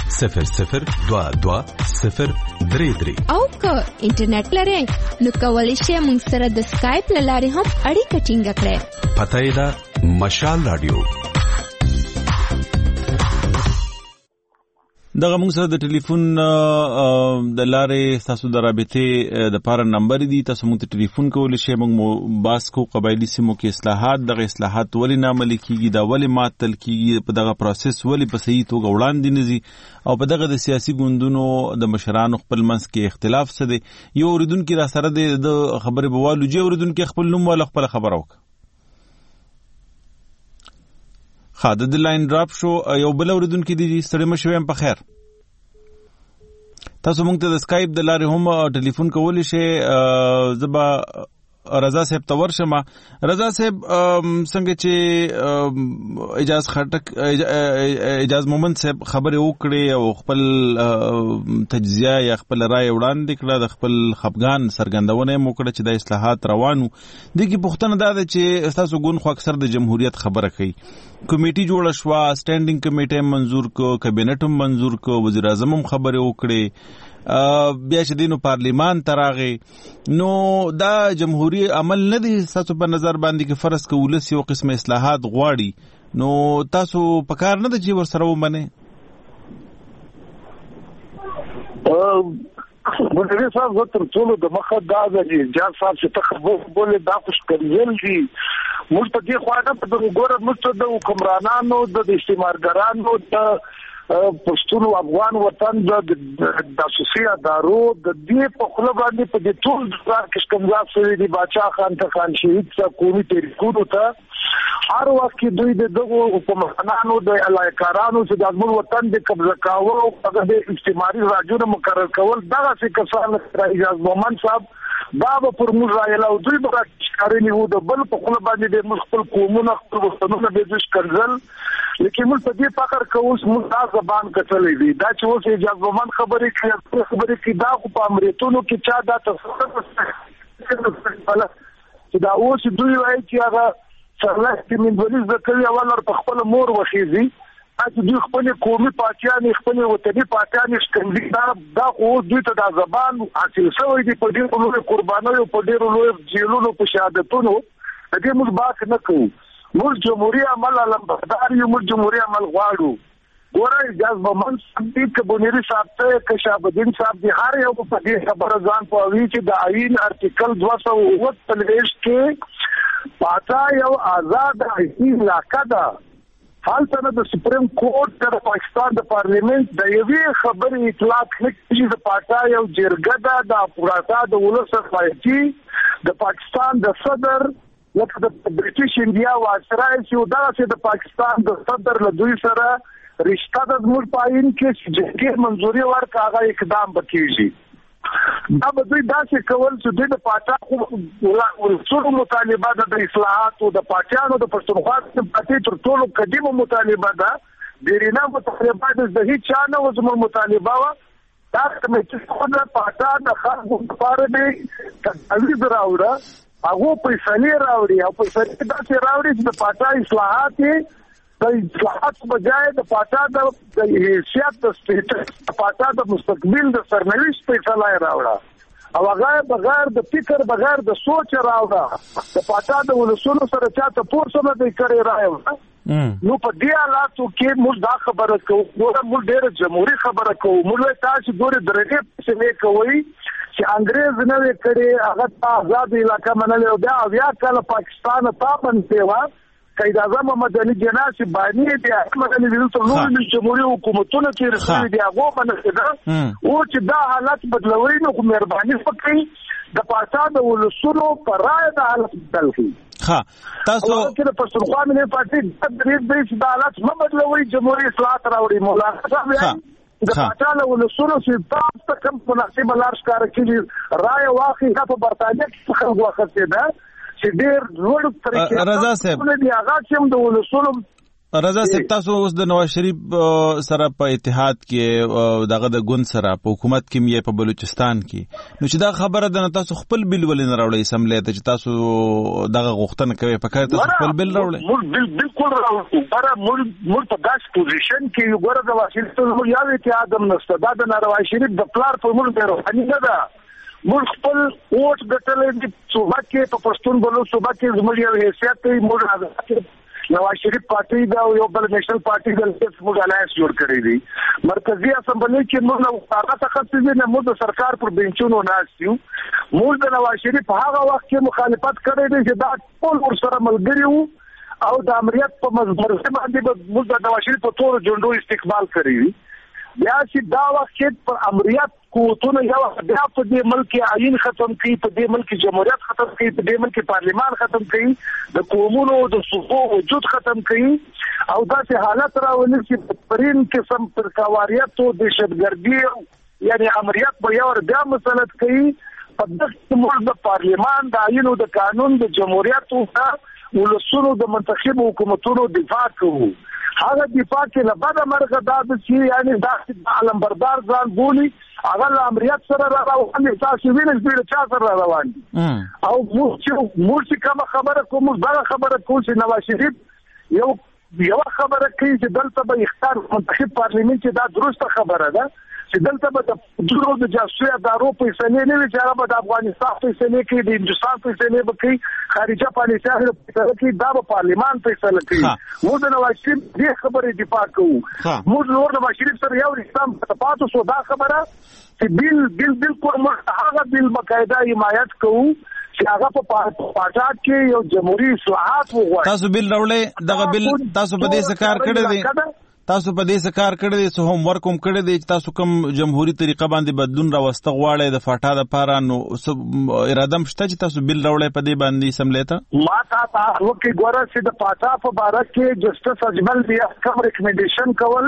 080022
او که انټرنیټ لرئ نو کولی شئ موږ سره د سکایپ له لارې هم اړیکه ټینګه کړئ
پته یې ده مشال رادیو
دغه موږ سره د ټلیفون د لارې تاسو د رابطې د پاره نمبر دي، تاسو موږ ته ټلیفون کولی شئ. موږ باس کو قبایلی سیمو کې اصلاحات، دغه اصلاحات ولې نه عملي کیږي، دا ولې معطل کیږي، په دغه پروسس ولې په صحیح توګه وړاندې نه ځي، او په دغه د سیاسي ګوندونو د مشرانو خپل منځ کې اختلاف څه دی. یو اوریدونکي را سره د خبرې بوالو جې اوریدونکي خپل نوم ولا خپل خبره وکړه. د لاین ډراپ شو. یو بل اوریدونکي دي، ستړي مه شئ، په خیر. تاسو موږ ته د سکایپ د لارې هم ټلیفون کولی شئ. زه به رضا صاحب ته ورشم. رضا صاحب څنګه چې اجاز مومند صاحب خبرې وکړې او خپل تجزیه یا خپل رائے وړاندې کړه، د خپل خفګان څرګندونه یې وکړه چې د اصلاحات روانو دي. کې پوښتنه دا ده چې ستاسو ګوند خو اکثر د جمهوریت خبره کوي. کمیټي جوړه شوه، سټینډینګ کمیټه منظور کو، کابینټ هم منظور کو، وزیر اعظم هم خبرې وکړې، بیا چې دینو پارلیمان ته راغی. نو دا جمهوری عمل نه دی تاسو په نظر باندې کې فرض که ولس یو قسم اصلاحات غواړي، نو تاسو په کار نه ده چې ورسره ومنئ؟
مدیر صاحب زه تر ټولو د مخه دا ده چې جان صاحب چې ته خبرې بولې دا خو ښکنځل دي. موږ په دې خوا نه په ګوره موږ ته د حکمرانانو د استعمارګرانو د پښتون او افغان وطن د اساسي ادارو د دې په خپل باندې په دې ټول ځای کې څنګه شوی دی بادشاہ خان ته خان شهید څخه قومي تحریکونو ته هر وخت کې دوی د حکومتانو د الایکارانو چې د خپل وطن د قبضه کاوه او د استعماري راجونه مقرر کول دغه څه کسان اجازه مومن صاحب بابا پر موږ رايلا او دوی به کارنی وو د بل په خپل باندې د خپل قومونو خپل وطنونو به ځش کنزل. لیکن موږ په دې فکر کوو موږ دا زبان کتلې دي دا چې اوس اجازه مومن خبرې کې دا خو په امریتونو کې چا دا تصور چې دا اوس دوی وایي چې هغه سرلخ کې منځلي ځکوي اول ور په خپل مور وخیزي چې دوی خپل قومي پاچیان خپل وطني پاچیان څنګه دا اوس دوی ته دا زبان حاصل شوی دی په دې لوی قربانیو په ډیرو لوی جیلونو په شهادتونو د دې موږ باک نه کوو. موږ جمهوریت عمل علمبردار یو، موږ جمهوریت عمل غواړو. ګوره اجازه مومن صاحب کې بنيري صاحب ته کشاب الدین صاحب دي هر یو په دې خبره ځان پوي چې د آئین ارټیکل 239 کې پاتا یو آزاد حیثی علاقه ده. حالته د سپریم کورټ د پاکستان د پارلیمنت د یوې خبرې اطلاق نه کیږي. د پاتا یو جرګه ده د افغانستان د ولس رایتي د پاکستان د صدر لکه د برټیش انډیا واسرای چې دا چې د پاکستان د صدر له دوی سره رشتہ د زموږ پاین کې چې منځوري ورکړه اقدام وکړي. دا به دوی داسې کول چې دوی د پاچا ولسونو مطالبه ده د اصلاحاتو د پاچانو د پښتونخوا د پاتې تر ټولو قدیمه مطالبه ده. ډیرینه مطالبه ده د هیڅ چا نه زموږ مطالبه وه. دا کمیټه خو د پاچا د خلکو لپاره دی تعویض راوړه، هغه فیصله راوړي او فیصله داسې راوړي چې د پاچا اصلاحات د اصلاحات بجای د پاچا د حیثیت د سټیټس د پاچا د مستقبل د سرنوشت فیصله راوړه او هغه بغیر د فکر بغیر د سوچ راوړه. د پاچا د ولسونو سره چاته پورسونه دی کړی راوړه. نو په دې حالاتو کې موږ دا خبره کوو، موږ ډېر جمهوریت خبره کوو. موږ تاسو ګوري درګه څه کوي چې انګريز نه وکړي هغه آزاد علاقہ منل او بیا کله پاکستان ته باندې وا قائد اعظم محمد علي جناح چې باندې د احمد علي ویل ته نور جمهوریت حکومتونه چې رسمي دي هغه باندې دا او چې دا حالت بدلوي نو مهرباني وکړي د پاکستان د ولسونو پر رائے د حالت بدل کړي. تاسو چې په پښتونخوا ملي پارټي د دې د حالت بدلوي جمهوریت اصلاحات راوړي. مولانا صاحب د پاچا ولسونو چې تاسو ته کوم مناسب لار ښکار کړي رائے واخی په برتانیه کې خلک واخته ده چې ډېر لوړ طریقې
رضا صاحب
د هغه چې د ولسونو
رضا صاحب تاسو اوس د نواز شریف سره په اتحاد کې دغه د ګوند سره په حکومت کې یې په بلوچستان کې نو چې دا خبره ده تاسو خپل بل ولې نه راوړی اسمبلی ته چې تاسو دغه غوښتنه کوي په کار تاسو خپل بل راوړی؟
موږ بالکل راوړو بره موږ په داس پوزیشن کې یو ګوره د واشنگټن موږ یو اتحاد هم نشته. دا د نواز شریف د پلار په موږ ډېر روحاني نه ده. موږ خپل ووټ ګټلې دي صوبه کې په پښتون بلوچ صوبه کې زموږ یو حیثیت دی. موږ نواز شریف پارټي دا یو بل نېشنل پارټي د موږ الایانس جوړ کړی دی مرکزی اسمبلی کې موږ نو هغه تخصصي نه موږ د سرکار پر بنچونو ناست یو موږ د نواز شریف هغه وخت کې مخالفت کړی دی چې دا ټول ورسره ملګری وو او د امریت په مزبر باندې موږ د نواز شریف په تور جوندو استقبال کړی بیا چې دا وخت کې پر امریت قوتونه یو بیا په دې ملک آئین ختم کړي په دې ملک جمهوریت ختم کړي په دې ملک پارلیمان ختم کړي د قومونو د صفو وجود ختم کړي او دا چې حالت راولي چې پرین قسم پر کواریت او دهشتګردي یعنی امریت په یو بیا مسلط کړي په دغه ملک د پارلیمان د آئین او د قانون د جمهوریت او ولسونو د منتخب حکومتونو دفاع کوي هغه دفاع کې له بده مرغه دا چې یعنی دا علمبردار ځان بولی هغه امریت سره روان دي تاسو وینئ چې چا سره روان دي او موږ کوم خبره کوم دا خبره کوم چې نواز شریف یو خبره کوي چې دلته به اختیار منتخب پارلیمنت چې دا درسته خبره ده چې دلته به د جاسوسي ادارو فیصلې نه وي چې هغه به د افغانستان فیصلې کوي د هندوستان فیصلې به کوي خارجه پالیسي هغه فیصله کوي دا به پارلیمان فیصله کوي موږ د نواز شریف دې خبرې دفاع کوو موږ نور نواز شریف سره یو اسلام تفاوت سو دا خبره چې بالکل موږ هغه بل باقاعده حمایت کوو چې هغه په پاټاټ کې یو جمهوریت اصلاحات وغواړي
تاسو بل راولې دغه بل تاسو په دې سکار کړی دی تاسو په دې سکار کړی دی څه هم ورکوم کړی دی چې تاسو کوم جمهوریت طریقه باندې بدلون راوسته غواړئ د فاټا د پاره نو اراده مشته چې تاسو بل راولئ په دې باندې سملې ته
ما تاسو کې ګوره چې د فاټا په باره کې جسټس اجمل بیا کوم ریکمنډیشن کول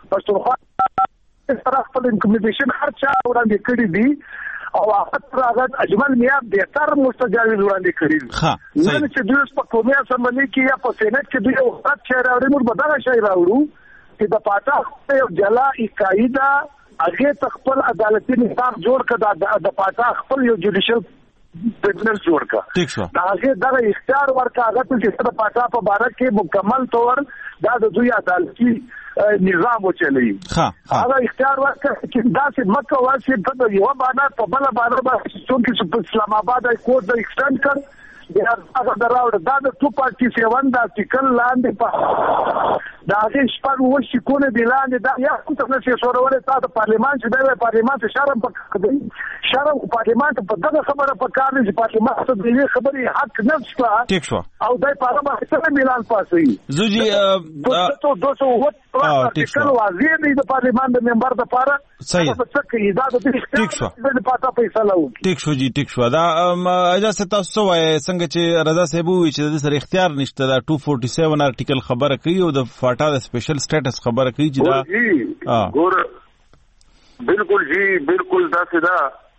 پښتونخوا سره خپل ریکمنډیشن هر چا وړاندې کړی دی او هغه اجمل میا به تر مستجاب وړاندې کړی دی نن چې دوی په قومي اسمبلی کې یا په سېنات کې دوی وخت چې راوړي موږ بدل شي راوړو چې د پاټا یو جلا قاعده هغه خپل عدالتي نظام جوړ کړه د پاټا خپل یو جوډیشل ټریبیونل جوړ کړه دا هغه د اختیار ورکړه هغه چې د پاټا په باره کې مکمل تور دا د دوی عدالتي نظام وچلي هغه اختیار ورکړه چې دا چې مکه واسي په یو باندې په بل باندې چې اسلام آباد کورټ د ایکسټند کړ دا هغه دراوړ دا د ټو پارټي 7 د ارټیکل لاندې په دا هغه شپږ وشي کونه دی لاندې دا یا څه څه شورول تاسو پارلیمان چې د پارلیمان ته شرم پکې شرم پارلیمان ته په دغه خبره پکاره چې پارلیمان ته دې خبرې حق نه شته
ټیک شو
او دای پارلیمان څخه ميلان پاسي
زوجي
200 ارټیکل واضح دی د پارلیمان د ممبر د پاره
صحیح ټیک شو
د پاتا فیصله وکړي
ټیک شو جی ټیک شو دا اجازه تاسو وای څنګه چې رضا صاحب وی چې د سر اختیار نشته دا 247 ارټیکل خبره کوي او د فاټا د سپیشل سټیټس خبره کوي چې دا
ګور بالکل جی بالکل دا سدا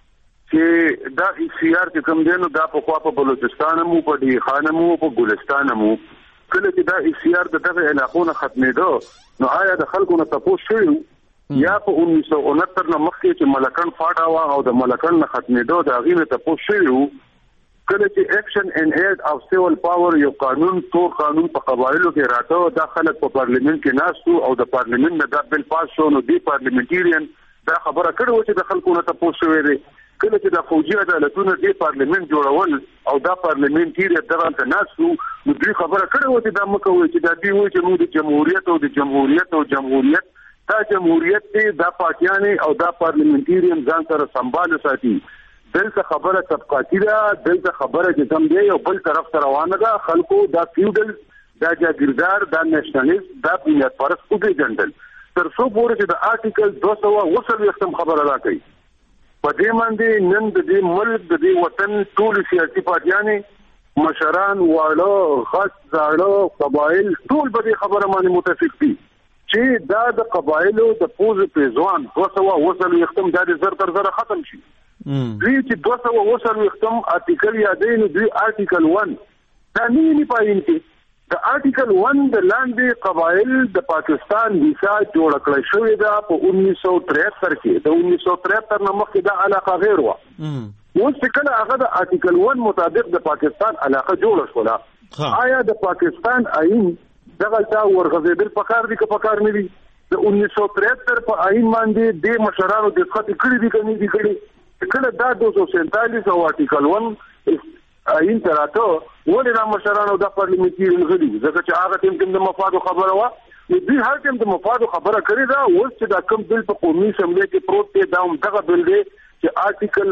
چې دا اختیار چې کوم دی نو دا په خوا په بلوچستان مو په دی خانمو په ګلستان مو کله چې دا اختیار د دغه علاقونو ختمېدو نو آیا د خلکو نه تاسو شوی یا په 1969 نه مخکې چې ملکن فاټا وا او د ملکن نه ختمېدو دا غینه تاسو شوی کله چې اکشن ان ایډ اف سیول پاور یو قانون تور قانون په قبایلو کې راټو دا خلک په پارلیمنت کې ناشو او د پارلیمنت نه دا بل پاس شو نو دی پارلیمنټیرین دا خبره کړو چې د خلکو نه تاسو شوی دی کله چې د فوجي عدالتونو دی پارلیمنت جوړول او دا پارلیمنټیرین دغه ته ناشو نو دوی خبره کړو چې دا مکوې چې دا دی وایي چې موږ د جمهوریت دا جمهوریت دی دا پارټیانې او دا پارلیمنټیرین ځان سره سمبال ساتي دلته خبره طبقاتي ده دلته خبره چې کوم دی یو بل طرف ته روانه ده خلکو دا فیوډل دا جاګیردار دا نېشنلیست دا بنیاد پرست او جنډل تر څو پورې چې د آرټیکل 200 خبره راکړي په دې باندې نن د دې ملک د دې وطن ټول سیاسي پارټیانې مشران واړه خاص زاړه قبایل ټول په دې خبره باندې متفق دي چې دا د قبایلو د پوز پیزوان 200 دا د زر تر زر ختم شي دوی چې 200 ارټیکل یادې نو دوی ارټیکل 1 دا نه پاین کې د ارټیکل 1 د لاندې قبایل د پاکستان ویزا جوړ کړی شوې ده په 1973 کې د 1973 نه مخکې دا علاقه غیر و اوس کله هغه د ارټیکل 1 مطابق د پاکستان علاقه جوړ شوه آیا د پاکستان آئین دغه تا ورغزیدل پکار دي که پکار نه دي د 1973 په آئین باندې د مشرانو د خط کړی دي کني دي کړی کله دا 247 او ارټیکل 1 این تراته ولې را مشرانو د پارلیمنتي غړي ځکه چې هغه ټیم د مفاد خبره وا دوی هر ټیم د مفاد خبره کړې دا اوس چې دا کوم بل په قومي اسمبلی کې پروت دی دا دغه بل دی چې آرټیکل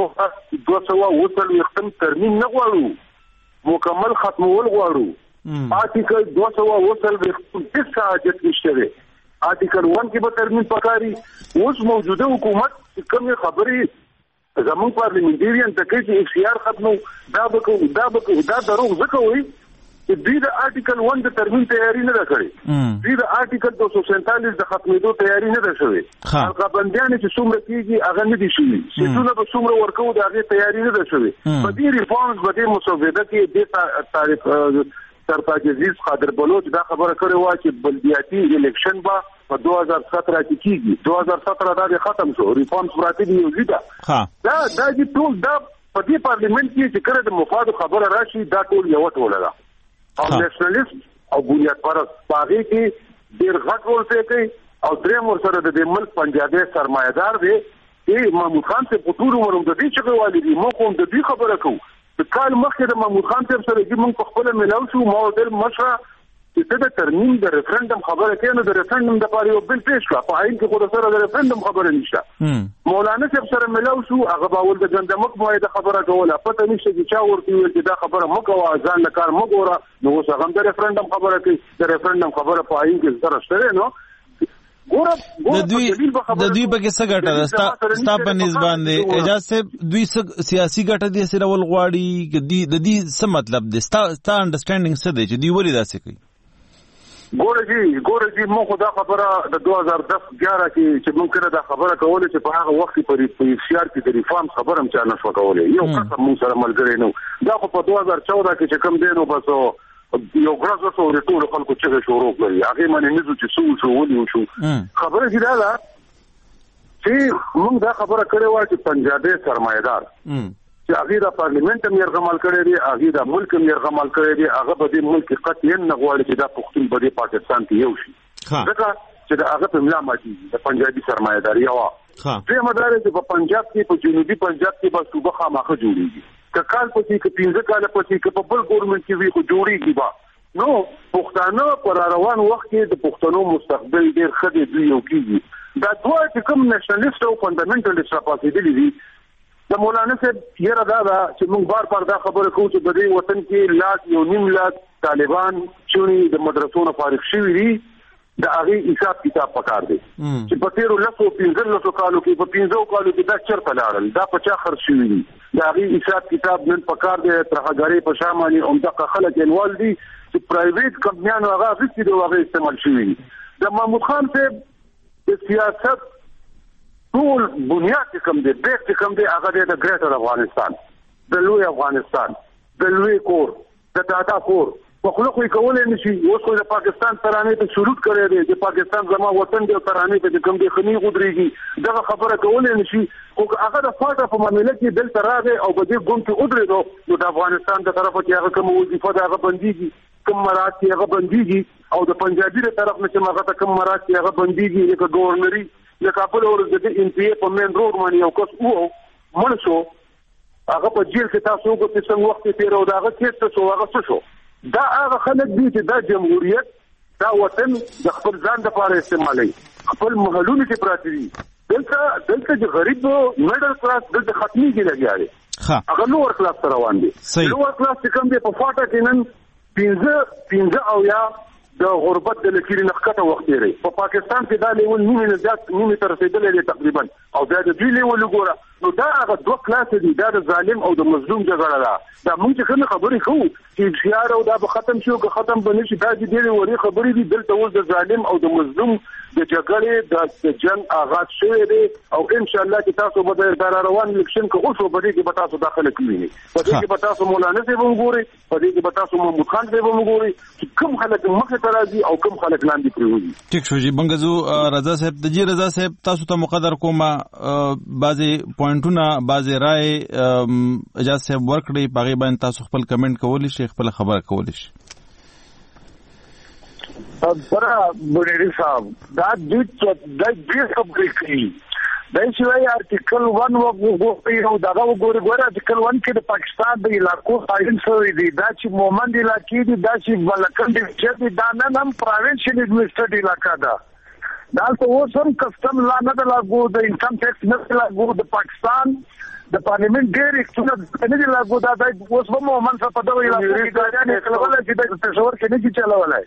200 ختم ترمیم نه غواړو مکمل ختمول غواړو آرټیکل 200 ختم هیڅ حاجت نشته دی آرټیکل 1 کې به ترمیم پکاري اوس موجوده حکومت کوم خبرې زمون پارلیمنټریان ته کې چې اختیار ختمو دا دروغ ځکه وایي چې دوی د آرټیکل 1 د ترمیم تیاری نه کړې دوی د آرټیکل 247 د ختمېدو تیاری نه شوې حلقه چې څومره کېږي هغه نه دي شوي سیټونه به څومره ورکو د هغې تیاری نه شوې په دې ریفارمز په دې مسوده کې د تاریخ سرتاج عزیز قادر بلوچ دا خبره کړې وه چې بلدیاتي الیکشن به په 2017 کې کېږي 2017 دا ختم شو ریفارمز پراته دي یو دا چې ټول دا په دې پارلیمنت کې چې کله د مفاد خبره راشي دا ټول یو ټوله ده او نېشنلیست او بنیاد پرست باغی کې ډېر غټ رول پلی کوي او دریم ورسره د دې ملک پنجابي سرمایه‌دار دی چې محمود خان ته په ټول عمر د دې چغې والي دي موږ هم د دې خبره کوو د کال مخکې د محمود خان ته سره چې موږ په خپل ملاو شو ما ورته مشره چې د ترمیم د ریفرندم خبره کوي نو د ریفرندم د لپاره یو بل پیش کړه په عین کې خو سره د ریفرندم خبره نشته مولانا صاحب سره ملاو شو هغه باول د ګندمک موعده خبره کوله پته نشته چې چا ورته ویل چې دا خبره مکوه ځان له کار مګوره نو اوس هغه د ریفرندم خبره کوي د ریفرندم خبره په عین کې سره شته نو
د دوی په څه ګټه ده ستا په نسبت دی اجازه صاحب دوی سیاسي ګټه دي سره ول غواړي د دې څه مطلب دی ستا انډرسټانډینګ څه دی چې دوی ولې داسې کوي
ګوره جی مو خدا خبره د 2010-11 کې چې مونږ کړه دا خبره کوله چې په هغه وخت په اختیار کې د ریفارم خبره هم چا نه شو کولای یو قسم مونږ سره ملګری نو دا خو په 2014 کې چې کم دینو بس یو غرض وسو ورټول خلکو چې شروع کړی هغه باندې نزو چې شو ولې شو خبره دې دا چې مونږ دا خبره کړې و چې پنجابي سرمایه‌دار چې هغه د پارلیمنت هم يرغمل کړی دی هغه د ملک هم يرغمل کړی دی هغه په دې ملک قطعاً نه غواړي چې دا پښتون په دې پاکستان کې یو شي ځکه چې دا هغه په ملا ماتي د پنجابي سرمایه‌داري او دې مدار چې په پنجاب کې په جنوبي پنجاب کې به صوبه خامخه جوړیږي کال پسې کې 15 کال پسې کې په بل ګورنمنت کې وي خو جوړیږي با نو پښتانه پر روان وخت کې د پښتنو مستقبل ډیر ښه دی یو کېږي دا دوه چې کوم نېشنلیست او فندامنټلیست راپاسېدلي دي د مولانا صاحب یره دا چې موږ بار دا خبره کوو چې د دې وطن کې لاک یو نیم لاک طالبان چې د مدرسو نه فارغ شوي دي د هغه حساب کتاب پکار دی چې په تیرو 15 کالو کې په 15 کالو کې دا چرته لاړل دا په چا خرڅ شوي دي د هغه حساب کتاب نن پکار دی ترهګری په شامل عمده خلک انوال دي چې پرایویټ کمپنیانو هغه غوښتي دی هغه استعمال شوي دي د محمود خان صاحب د سیاست ټول بنیاد کوم دی بیس کوم دی هغه د ګریټر افغانستان د لوی افغانستان د لوی کور د دادا کور په خلق یې کولای نشي اوس خو د پاکستان ترانه ته شروع کړی دی د پاکستان زما وطن دی ترانه ته کوم دی خني غودريږي دغه خبره کولای نشي او هغه د فاټه په معاملې کې دلته راغی او په دې ګوند کې ودرېدو نو د افغانستان د طرفه کې هغه کوم وظیفه دا هغه بنديږي کوم مراد کې هغه بنديږي او د پنجابي تر طرف نه چې هغه کوم مراد کې هغه بنديږي لکه گورنري یا کابل ورته د ان پی په مین روډ باندې یو کس وو منشو هغه په جیل کې تاسو کو په څنګه وخت تیر او داغه کیسه شو هغه څه شو دا هغه خلک دي چې دا جمهوریت دا وطن د خپل ځان لپاره استعمالوي خپل محلونو کې پراته دي دلته چې غریب میډل کلاس دلته ختمي کې لګیاري هغه لوور کلاس روان دي لوور کلاس چې کوم دی په فاټه کې نن 15 او یا د غربت د لکيري نخکته وخت لري په پاکستان کې دا لیول نیمه زیات نیمه تر رسیدلې تقریبا او دا د دوی لیول ګوره نو دا هغه دوه کلاس دي دا د ظالم او د مظلوم جګړه ده دا موږ څنګه خبرې کوو چې خيار او دا به ختم شو که ختم بنه شي دا دې ډېری وری خبرې دي دلته ول د ظالم او د مظلوم د جګړې د جنگ آغاز شوی دی او ان شاء الله چې تاسو به د روان الیکشن کې اوسو به دې کې به تاسو داخله کیږئ په دې کې به تاسو مولانا صاحب وګورئ په دې کې به تاسو محمود خان صاحب وګورئ چې کوم خلک مخه ترازی او کوم خلک لاندې پریوځي
ټیک شو جی بنګزو رضا صاحب د جی رضا صاحب تاسو ته مقدر کومه بعضی پوینټونه بعضی رائے اجازه صاحب ورکړي باغی باندې تاسو خپل کمنټ کولی شي خپل خبره کولی شي
برا بنيري صاحب دا دې خبرې کوي دا چې وايي آرټیکل 1 وګورئ او دغه وګورئ آرټیکل 1 کې د پاکستان د علاقو تعین شوی دی دا چې مومند علاقې دي دا چې بلکند چې دا نه هم پروینشل ایڈمنسټریټ علاقہ ده دا اوس هم کسٹم لا نه لاګو د انکم ټیکس نه لاګو د پاکستان د پارلیمنت ډېر اکټونه نه لاګو دا اوس هم مومند په دغه علاقو کې ګاډیانې کولای چې د پېښور کې نه کی چلولای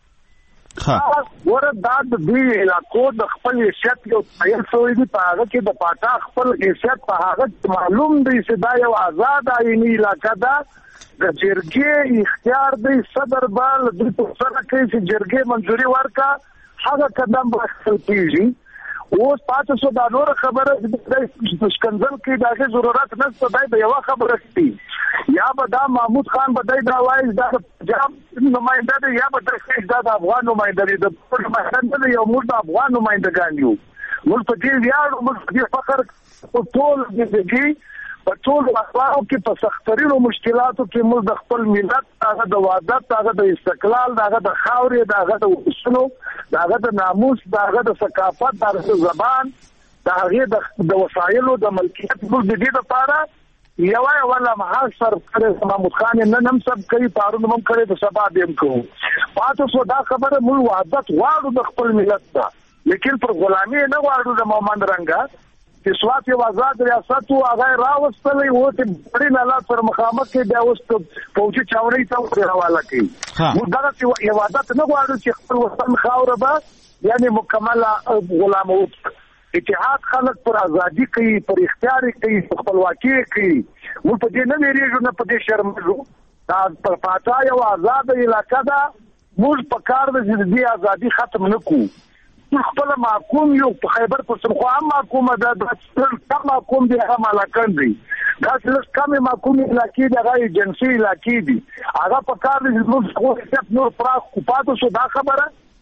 وردا د دې علاقو د خپل حیثیت یو تعین شوی دی په هغه کې د پاټا خپل حیثیت په هغه معلوم دی چې دا یو آزاد آئینی علاقه ده د جرګې اختیار دی صدر بال د سره کې چې جرګې منځوري ورکا هغه قدم واخیستل کیږي اوس پاتې شو دا نور خبره د شکنځل کې دغه ضرورت نشته دی د یو خبره کې یا به دا محمود خان به دا وایي دا پنجاب نماینده دی یا به دا افغان نماینده دی د نماینده یو موږ د افغان نمایندګان یو موږ په دې ویاړو موږ په دې فخر او ټول دې په ټول وخت کې په سخترینو مشکلاتو کې موږ د خپل ملت هغه د وحدت هغه د استقلال هغه د خاورې هغه د اصولو هغه د ناموس هغه د ثقافت هغه د زبان هغه د وسایلو د ملکیت موږ د دې لپاره یو ولا محل سر کړی محمود خان نن هم سب کوي پارون هم کړی د سبا دیم کوو پاتې سو دا خبره موږ وحدت واړو د خپل ملت ته لیکن پر غلامي نه واړو د مومند رنګا چې سوات یو آزاد ریاست او هغه راوستلې وو چې پرې نه لا پر مخامخ کې دا اوس فوجي چاوري ته ورواله کوي موږ دا چې یو عادت نه غواړو چې خپل وطن خاوره به یعنی مکمله غلاموت اتحاد خلک پر ازادي کوي پر اختیار کوي خپلواکي کوي موږ په دې نه ویریږو نه په دې شرمېږو دا پر پاتا یو آزاد علاقه ده موږ په کار د دې ازادي ختم نه کوو خپل محکوم یو په خیبر پښتونخوا هم محکومه ده د کم محکوم دي هغه مالکان دي دا چې کم محکوم علاقې دغه ایجنسی علاقې دي هغه په کار دي موږ خو هیڅ نور پراخ کوپاتو شو دا خبره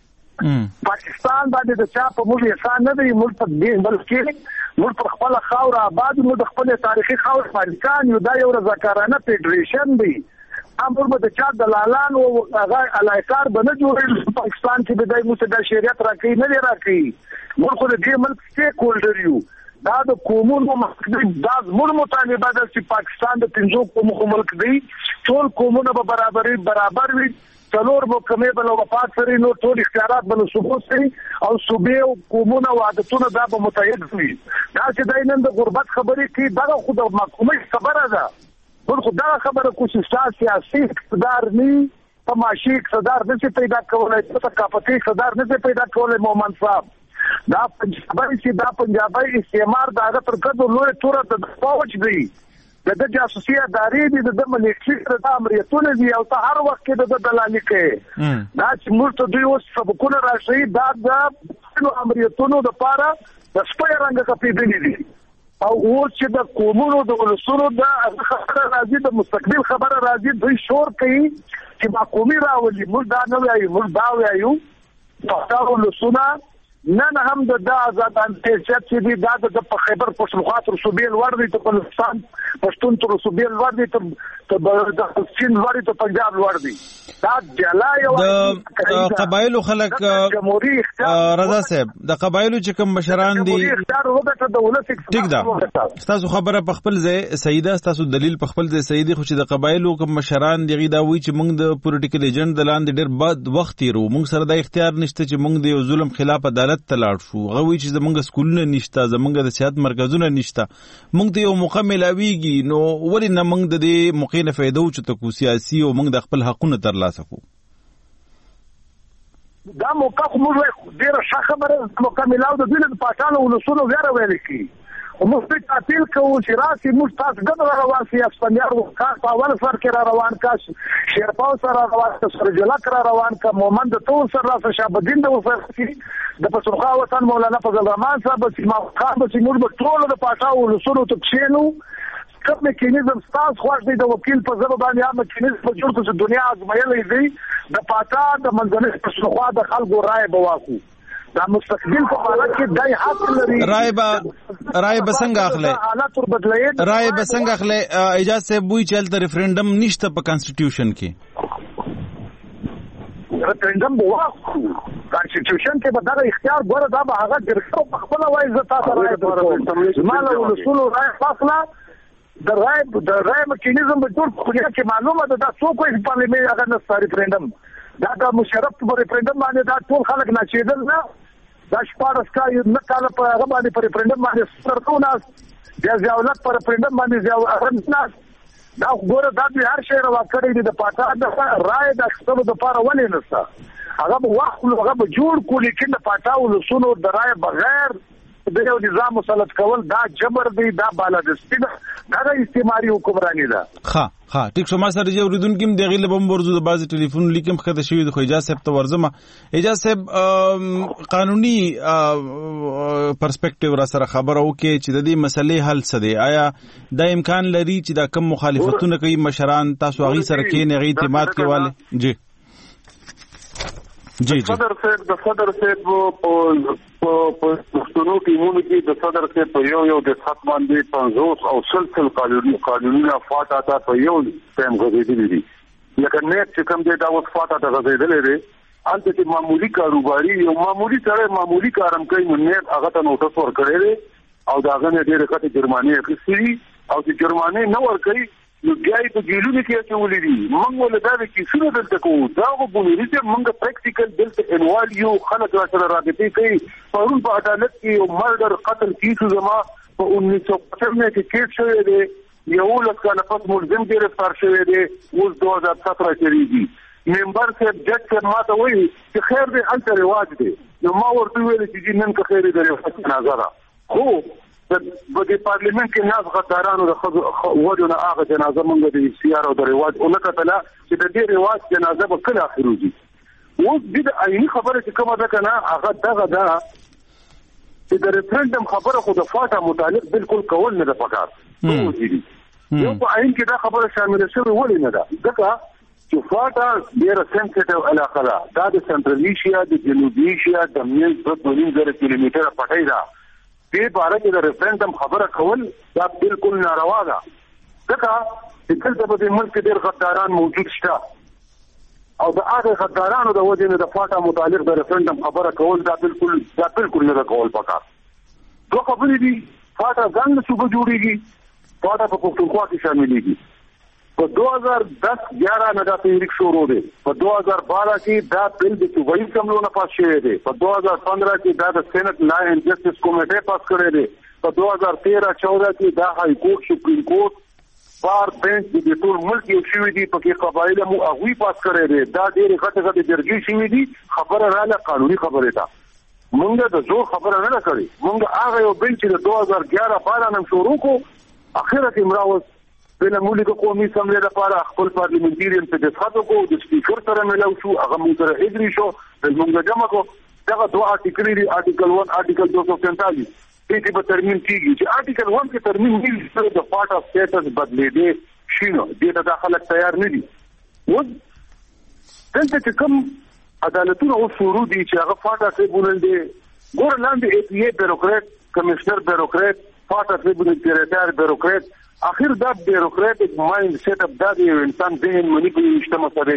پاکستان باندې د چا په موږ احسان نه دی موږ په دې بلکې موږ په خپل خاور آباد موږ د خپل تاریخي خاور مالکان یو دا یو رضاکارانه فدریشن دی امر به د چا دلالان او هغه الایکار بنه جوړل پاکستان کې د دای متدا شریعت راکې نه راکې موږ خو د دې ملک سټیک هولډر یو دا د قومونو مخکې دا زموږ مطالبه ده چې پاکستان د پنځو قومو ملک دی ټول قومونه به برابر وي څلور محکمې بل وفات سره نو ټول اختیارات بل ثبوت سي او صوبې او قومونه او عادتونه دا به متحد وي دا چې داینن د غربت خبرې کې دا خو د محکومه خبره ده ورخ دا خبره کوشش سیاسي اقتدار ني په معاشي اقتدار نه پیدا کولای په ثقافتي اقتدار نه پیدا کولای مومن صاحب دا پنجابي استعمار دا تر کده لوی توره د فوج دی د جاسوسي ادارې دي د ملکي د امریتونه دي او ته هر وخت کې د دلالي کوي دا چې موږ ته دوی اوس سبقونه راشي دا د امریتونو د پاره د سپیر رنګ کپیدلې دي او اوس چې د قومونو د ولسونو د خبره راځي د مستقبل خبره راځي دوی شور کوي چې ما قومي راولي موږ دا نه وایو موږ دا وایو دا ولسونه نن هم د آزاد انتشار چې دی دا د خیبر پښتونخوا تر صوبې لوړ دی ته بلوچستان پښتون تر صوبې لوړ دی ته چین لوړ دی ته پنجاب لوړ دی دا جلای
د قبایلو خلک رضا صاحب د قبایلو چې کوم مشران دي ټیک ده تاسو خبره په خپل ځای سیده تاسو دلیل په خپل ځای سیدی خو چې د قبایلو کوم مشران دی دا وی چې موږ د پولیټیکل ایجنټ د لاندې ډېر بد وخت تیرو موږ سره د اختیار نشته چې موږ د ظلم خلاف عدالت تلاړ شو غوي چې زمونږ سکولونه نشته زمونږ د صحت مرکزونه نشته موږ ته یو موقع ملاويږي نو ولې نه موږ د دې موقع نه فائدہ او چې تکو سیاسي او موږ د خپل حقوقونه ترلاسه کوو
دا موقع موږ ډیره ښه خبره موقع ملاو د دې په پاتانو ولسونو غیر ویل کی موږ په تعطیل کوو چې راسي موږ تاسو ګډ روان سي اسپانیار وکړ په اول سر کې روان کا شیرپاو سره روان کا سرجلا کرا روان کا مومند ټول سره راځه شابدین د وفرسي د پښتونخوا وطن مولانا فضل الرحمن صاحب چې ما خان چې موږ ټول د پاتاو ولسونو ته کښینو کوم میکانیزم تاسو خوښ دی د وکیل په ځبه باندې هم میکانیزم په جوړ کړو چې دنیا ازمایلې دی د پاتا د منځنۍ پښتونخوا د خلکو رائے بواکو دا مستقبل په حالت کې دای حق لري
رائے بسنګ اخلي
حالات ور بدلې
رائے بسنګ اخلي اجازه سے بوئی چلته ریفرندم نشته په کانسټیټیوشن کې
ریفرندم بواکو کانسټیټیوشن کې به دا اختیار ګوره دا به هغه ډیرکټر په خپل وایي زه تاسو راځم مال او رسول راي فاصله د رای میکانیزم به ټول خو کې معلومه ده دا څوک یې پارلیمنت هغه نه ریفرندم دا د مشرف په ریفرندم باندې دا ټول خلک نه چیدل نه دا شپارس کال نه کال په هغه باندې په ریفرندم باندې سرتونه د ځاولت په ریفرندم باندې ځاولت دا ګوره دا به هر شی روا کړی د پاټا د رای د خپل د پاره ولې نشته هغه به وخت هغه به جوړ کولی کې د پاټا ولسونو د رای بغیر د یو نظام مسلط کول دا جبر دی دا بالادستی دا د استعماري حکمرانی ده
ها ټیک شو ما سره چې اوریدونکو د غیله بم ورزو د بازي ټلیفون لیکم خته شوی د خو اجازه صاحب ته ورزمه اجازه صاحب قانوني پرسپیکټیو را سره خبره وکي چې د دې مسلې حل څه دی آیا د امکان لري چې دا کم مخالفتونه کوي مشران تاسو هغه سره کې نه غي اعتماد کېواله جی
صدر صاحب په پښتنو ټیمونو کې د صدر صاحب په یو د خط باندې 50 او سلسله قانوني فاټا ته په یو ټیم غوډېدلې دي لکه نه چې کوم دی دا اوس فاټا ته غوډېدلې دي انته چې معمولی کاروباري یو معمولی سره معمولی کارم کوي نو نه هغه ته نوټس ورکړي او دا غنه ډېر کته جرمانه اخیستي او چې جرمانه نه ورکړي نو ګای په جیلونو کې اچولې دي موږ ولدا د کیسونو دلته کوو دا وګورئ چې موږ پریکټیکل دلته انوال یو خلک سره راځي کوي پرون په عدالت کې یو مرډر قتل کیسو زما په 1995 کې کیس شوی دی یو لکه پس ملزم گرفتار شوی دی اوس 2017 کې ریږي ممبر صاحب جج صاحب ماته وایي چې خیر دی انت رواج دی نو ما ورته ویل چې نن که خیر دی رواج نظر خو د پارلیمنت کې ناز غدارانو د وډونه هغه جنازه مونږ د سیار او د رواج او لکه تلا چې د دې رواج جنازه به کله اخروږي اوس د عیني خبره چې کومه ده کنه هغه دغه ده چې د ریفرندم خبره خو د فاټا متعلق بالکل کول نه ده پکار یو په عین کې دا خبره شامل شوی ولې نه ده ځکه چې فاټا ډیره سنسټیو علاقه ده دا د سنټرل ایشیا د جنوبي ایشیا د میل 2.5 کیلومتره پټای ده دې باره کې د ریفرندم خبره کول دا بالکل ناروا ده ځکه چې دلته په دې ملک کې ډېر غداران موجود شته او د هغه غدارانو د وجې نه د فاټا متعلق د ریفرندم خبره کول دا بالکل نه ده کول پکار دوه خبرې دي فاټا ځان صوبه جوړیږي فاټا په پښتونخوا کې شاملېږي په 2010-11 نه دا تحریک شروع دی په 2012 کې دا بل د صوبایي اسمبلی نه پاس شوی دی په 2015 کې دا د سېنات لا اینډ جسټس کمیټه پاس کړی دی په 2013-14 کې دا های کورټ سپریم کورټ بار بنچ د ټول ملک یو شوی دی په کې قبایل مو هغه پاس کړی دی دا ډېر غټه جرګې شوی دی خبره رااله قانوني خبره ده مونږ د زور خبره نه کړې مونږ هغه یو بل چې د 2011-12 نن شروع کو اخره کې مراوس بل ملک قومي سملې لپاره خپل پارلیمنټریان ته د خاطو کو د سپیکر سره ملو شو هغه موږ سره اګری شو د موږ جمع کو دا دوه آرټیکل دی آرټیکل 1 آرټیکل 247 دې په ترمیم کېږي چې آرټیکل 1 کې ترمیم نیل سره د پارت اف سټیټس بدلې دي شنو دې ته داخله تیار نه دي و دلته چې کوم عدالتونه او شروع دي چې هغه فاټا ټریبونل دی ګور لاندې ای پی ای بیروکرات کمشنر بیروکرات فاټا ټریبونل ډایریکټر بیروکرات اخر دا بیروکراټک مایند سیټ اپ دا دی انسان ذهن منی کوي اجتماع سره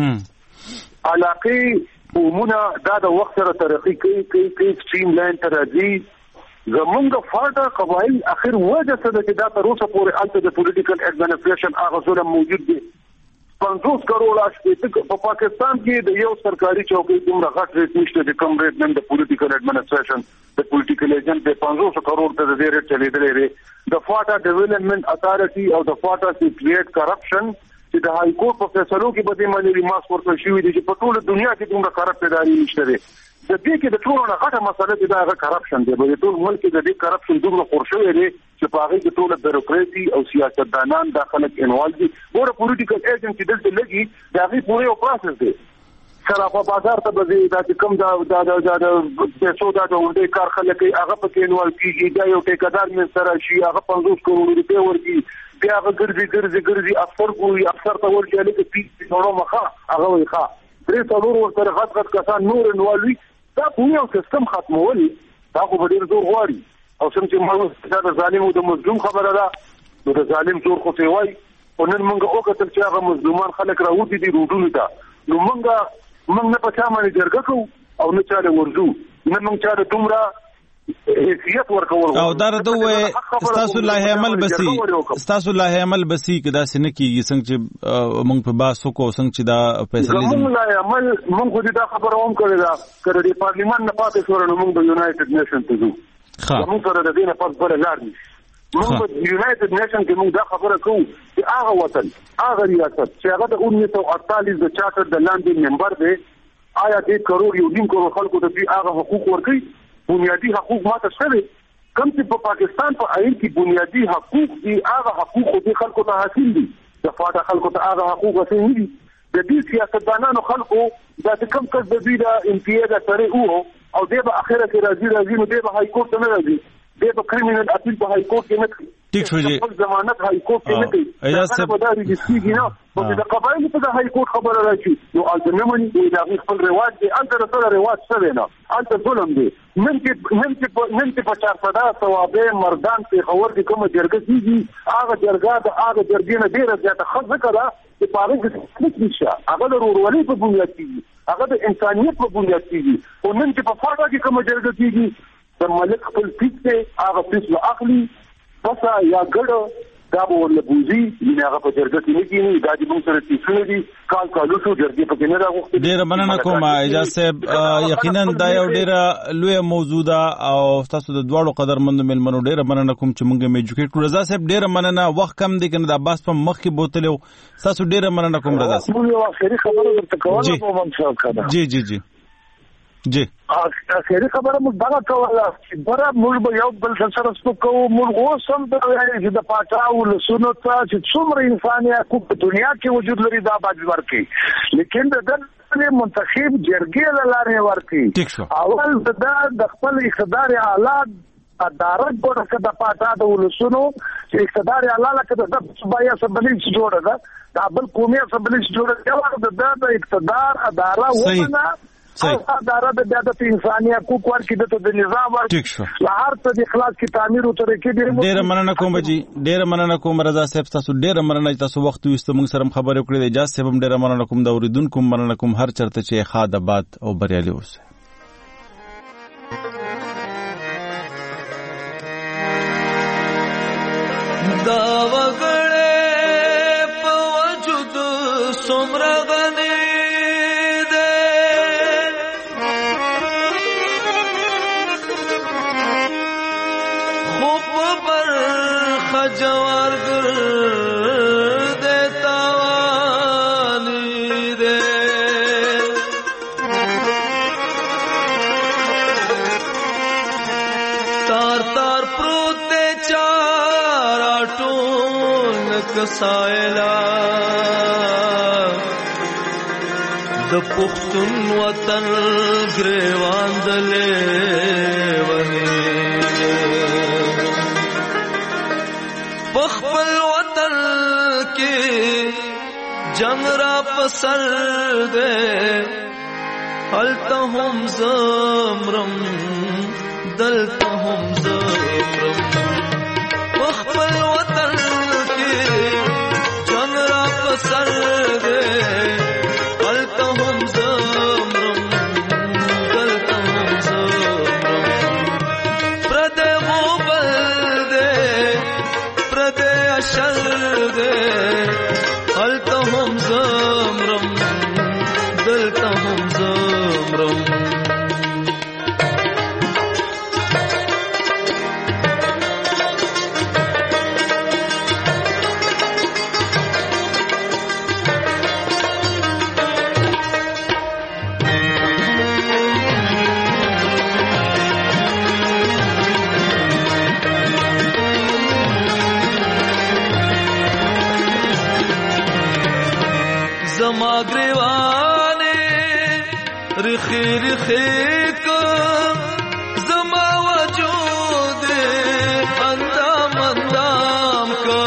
کې علاقه عموما دا د وخت سره ترقی کوي سټریم لاین ترازی زمونږ فاټا قبایل اخر وجه څه ده چې دا تر اوسه پورې الته د پولیټیکل اډمنسټریشن هغه ظلم موجود دی 50 کروڑ اشته په پاکستان کې د یو سرکاري چوکۍ دومره غټ ریټ نشته چې کم ریټ نن د پولیټیکل اډمنسټریشن د پولیټیکل ایجنټ د 500 کروڑ ته د ریټ چلیدلې لري د فاټا ډیولپمنٹ اتھارټي او د فاټا سیکریټ کرپشن چې د های کورټ په فیصلو کې به د مالي ریمارکس ورکړل شوی دی چې په ټول دنیا کې دومره کرپټ ادارې نشته دي د دې کې د ټولو نه غټه مسله چې دا کرپشن دی په ټول ملک کې د دې کرپشن دومره خورشوي دی چې په هغه کې ټول بیروکراسي او سیاستدانان داخله انوالو دي ګوره پولیټیکل ایجنټ چې دلته لګي دا غي پوره یو پروسس دی سره په بازار ته به دا کوم دا پیسو دا د کار خلک هغه په کې انوال کیږي دا یو ټیکدار من سره شي هغه 50 کروڑ روپیا ورکي بیا هغه ګرځي افسر کوی افسر ته ورکي لکه پیسې نورو مخه هغه وي ښه درې څلور ورته غټ کسان نور انوالوي دا یو سیستم ختمول دا خو به ډیر زور غواړي او څنګه چې موږ د ظالم او د مظلوم خبره ده د ظالم زور خو څه وای او نن موږ او کتل چې هغه مظلومان خلک راوځي دي روډونو ته نو موږ نه پچا باندې جرګه کوو او نه چاله ورزو نه موږ چاله دومره حیثیت ورکول
او دا راته وې ستاسو لایحه عمل بسی کدا سن کیږي څنګه چې موږ په باسو کو څنګه چې دا فیصله
موږ لایحه عمل موږ خو دا خبره هم کړې ده کړه د پارلیمان نه پاتې شو نو موږ د یونایټډ نیشن ته ځو موږ سره د دې نه پاتې بل لار نشي موږ د یونایټډ نیشن کې موږ دا خبره کوو چې هغه وطن هغه ریاست چې هغه د 1948 د چارټر د لاندې ممبر دی آیا 1 کروڑ یو 2 کروڑ خلکو ته هغه حقوق ورکړي بنیادی حقوق ماته شوی کم چې په پاکستان په آئین کې بنیادی حقوق دي هغه حقوق د خلکو ته حاصل دي د فاده خلکو ته هغه حقوق حاصل دي د دې سیاستدانانو خلکو د کم کس د دې د امتیاز سره او د به اخره کې راځي نو د به هاي کورټ نه راځي د به کریمینل اپیل په هاي کورټ کې نه کوي
ټیک شو جی
ضمانت هاي کورټ کې نه کوي اجازه په داري دستيږي نو په د قبایل په هاي کورټ خبره راځي نو الزمنمن د خپل رواج دي انت سره رواج څه نه انت ظلم دي نن کې په 400 ثوابه مردان په خبر دي کوم جرګه کیږي هغه جرګه نه ډیره زیاته خرڅ کړه چې پاره کې نشي هغه د ورورولۍ په بنیاد کیږي هغه د انسانيت په بنیاد کیږي او نن چې په فاټا کې کوم جرګه کیږي د ملک خپل فیس ته هغه فیس اخلي بس یا ګړو دا ورله بوزي نه هغه په جرګه کې نه کیږي دا د موږ سره تیسونه دي کالو شو جرګه په کې نه راغوښتي
ډیر مننه کوم اجازه صاحب یقینا دا یو ډیر لوی موضوع ده او تاسو د دواړو قدرمنو ملمنو ډیر مننه کوم چې موږ مې ایجوکیټ کړو رضا صاحب ډیر مننه وخت کم دی کنه د عباس په مخ کې بوتلو تاسو ډیر مننه کوم رضا صاحب
موږ یو اخري خبره درته کوله په منځ کې
جی جی جی جی
اخري خبره موږ دا کوله چې بره موږ به یو بل سره سپکو موږ اوسم د چې د پاچاو له سنت چې څومره انساني حقوق په دنیا کې وجود لري دا باید ورکړي لیکن د منتخب جرګې لاره ورکړي اول د خپل اقتدار اعلی عدالت ګوره د پاچا د ولسونو چې اقتدار اعلی لکه د صوبایي اسمبلی جوړه ده د بل قومي اسمبلی جوړه ده د اقتدار عدالت ومنه اداره د عدالت انساني حقوق ورکړي د نظام ورکړي لهر ته د اخلاص کی تعمیر او طریقې
ډیر مننه کوم جی ډیر مننه کوم رضا صاحب تاسو ډیر مننه تاسو وخت وست موږ سره خبرې کړې د اجازه صاحب ډیر مننه کوم د اوریدونکو مننه کوم هر چرته چې خاد آباد او بریالي اوسه
دا وګړې په وجود څومره غني جوار گر دیتا وانی دے تار تار پروتے چار آٹون کسائلہ د پختون وطن گریوان دلے ونی بخبل وطن کی جنگ را پسر دے حلتا ہم زمرم دلتا ہم زمرم بخبل وطن کی جنگ را پسر دے حلتا ہم زمرم دلتا ہم زمرم پردے غوبل دے اشر دے حلتا ہم زمرم دلتا ہم زمرم زما گریوانے رخی رخی کو زما وجود اندام اندام کو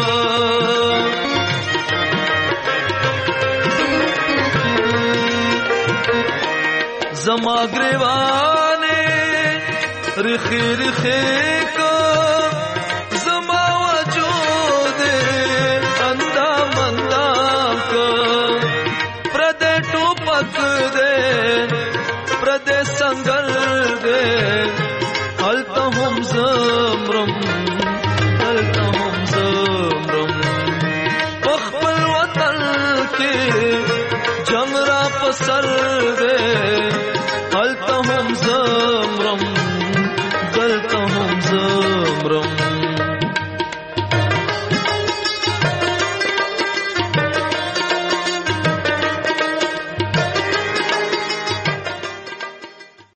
زما گریوانے رخی رخی کو زما وجود اندام اندام کو دې سنگر دې هلته هم زمرم هلته هم زمرم په خپل وطن کې جنگ را پسر دې هلته هم زمرم دلته هم زمرم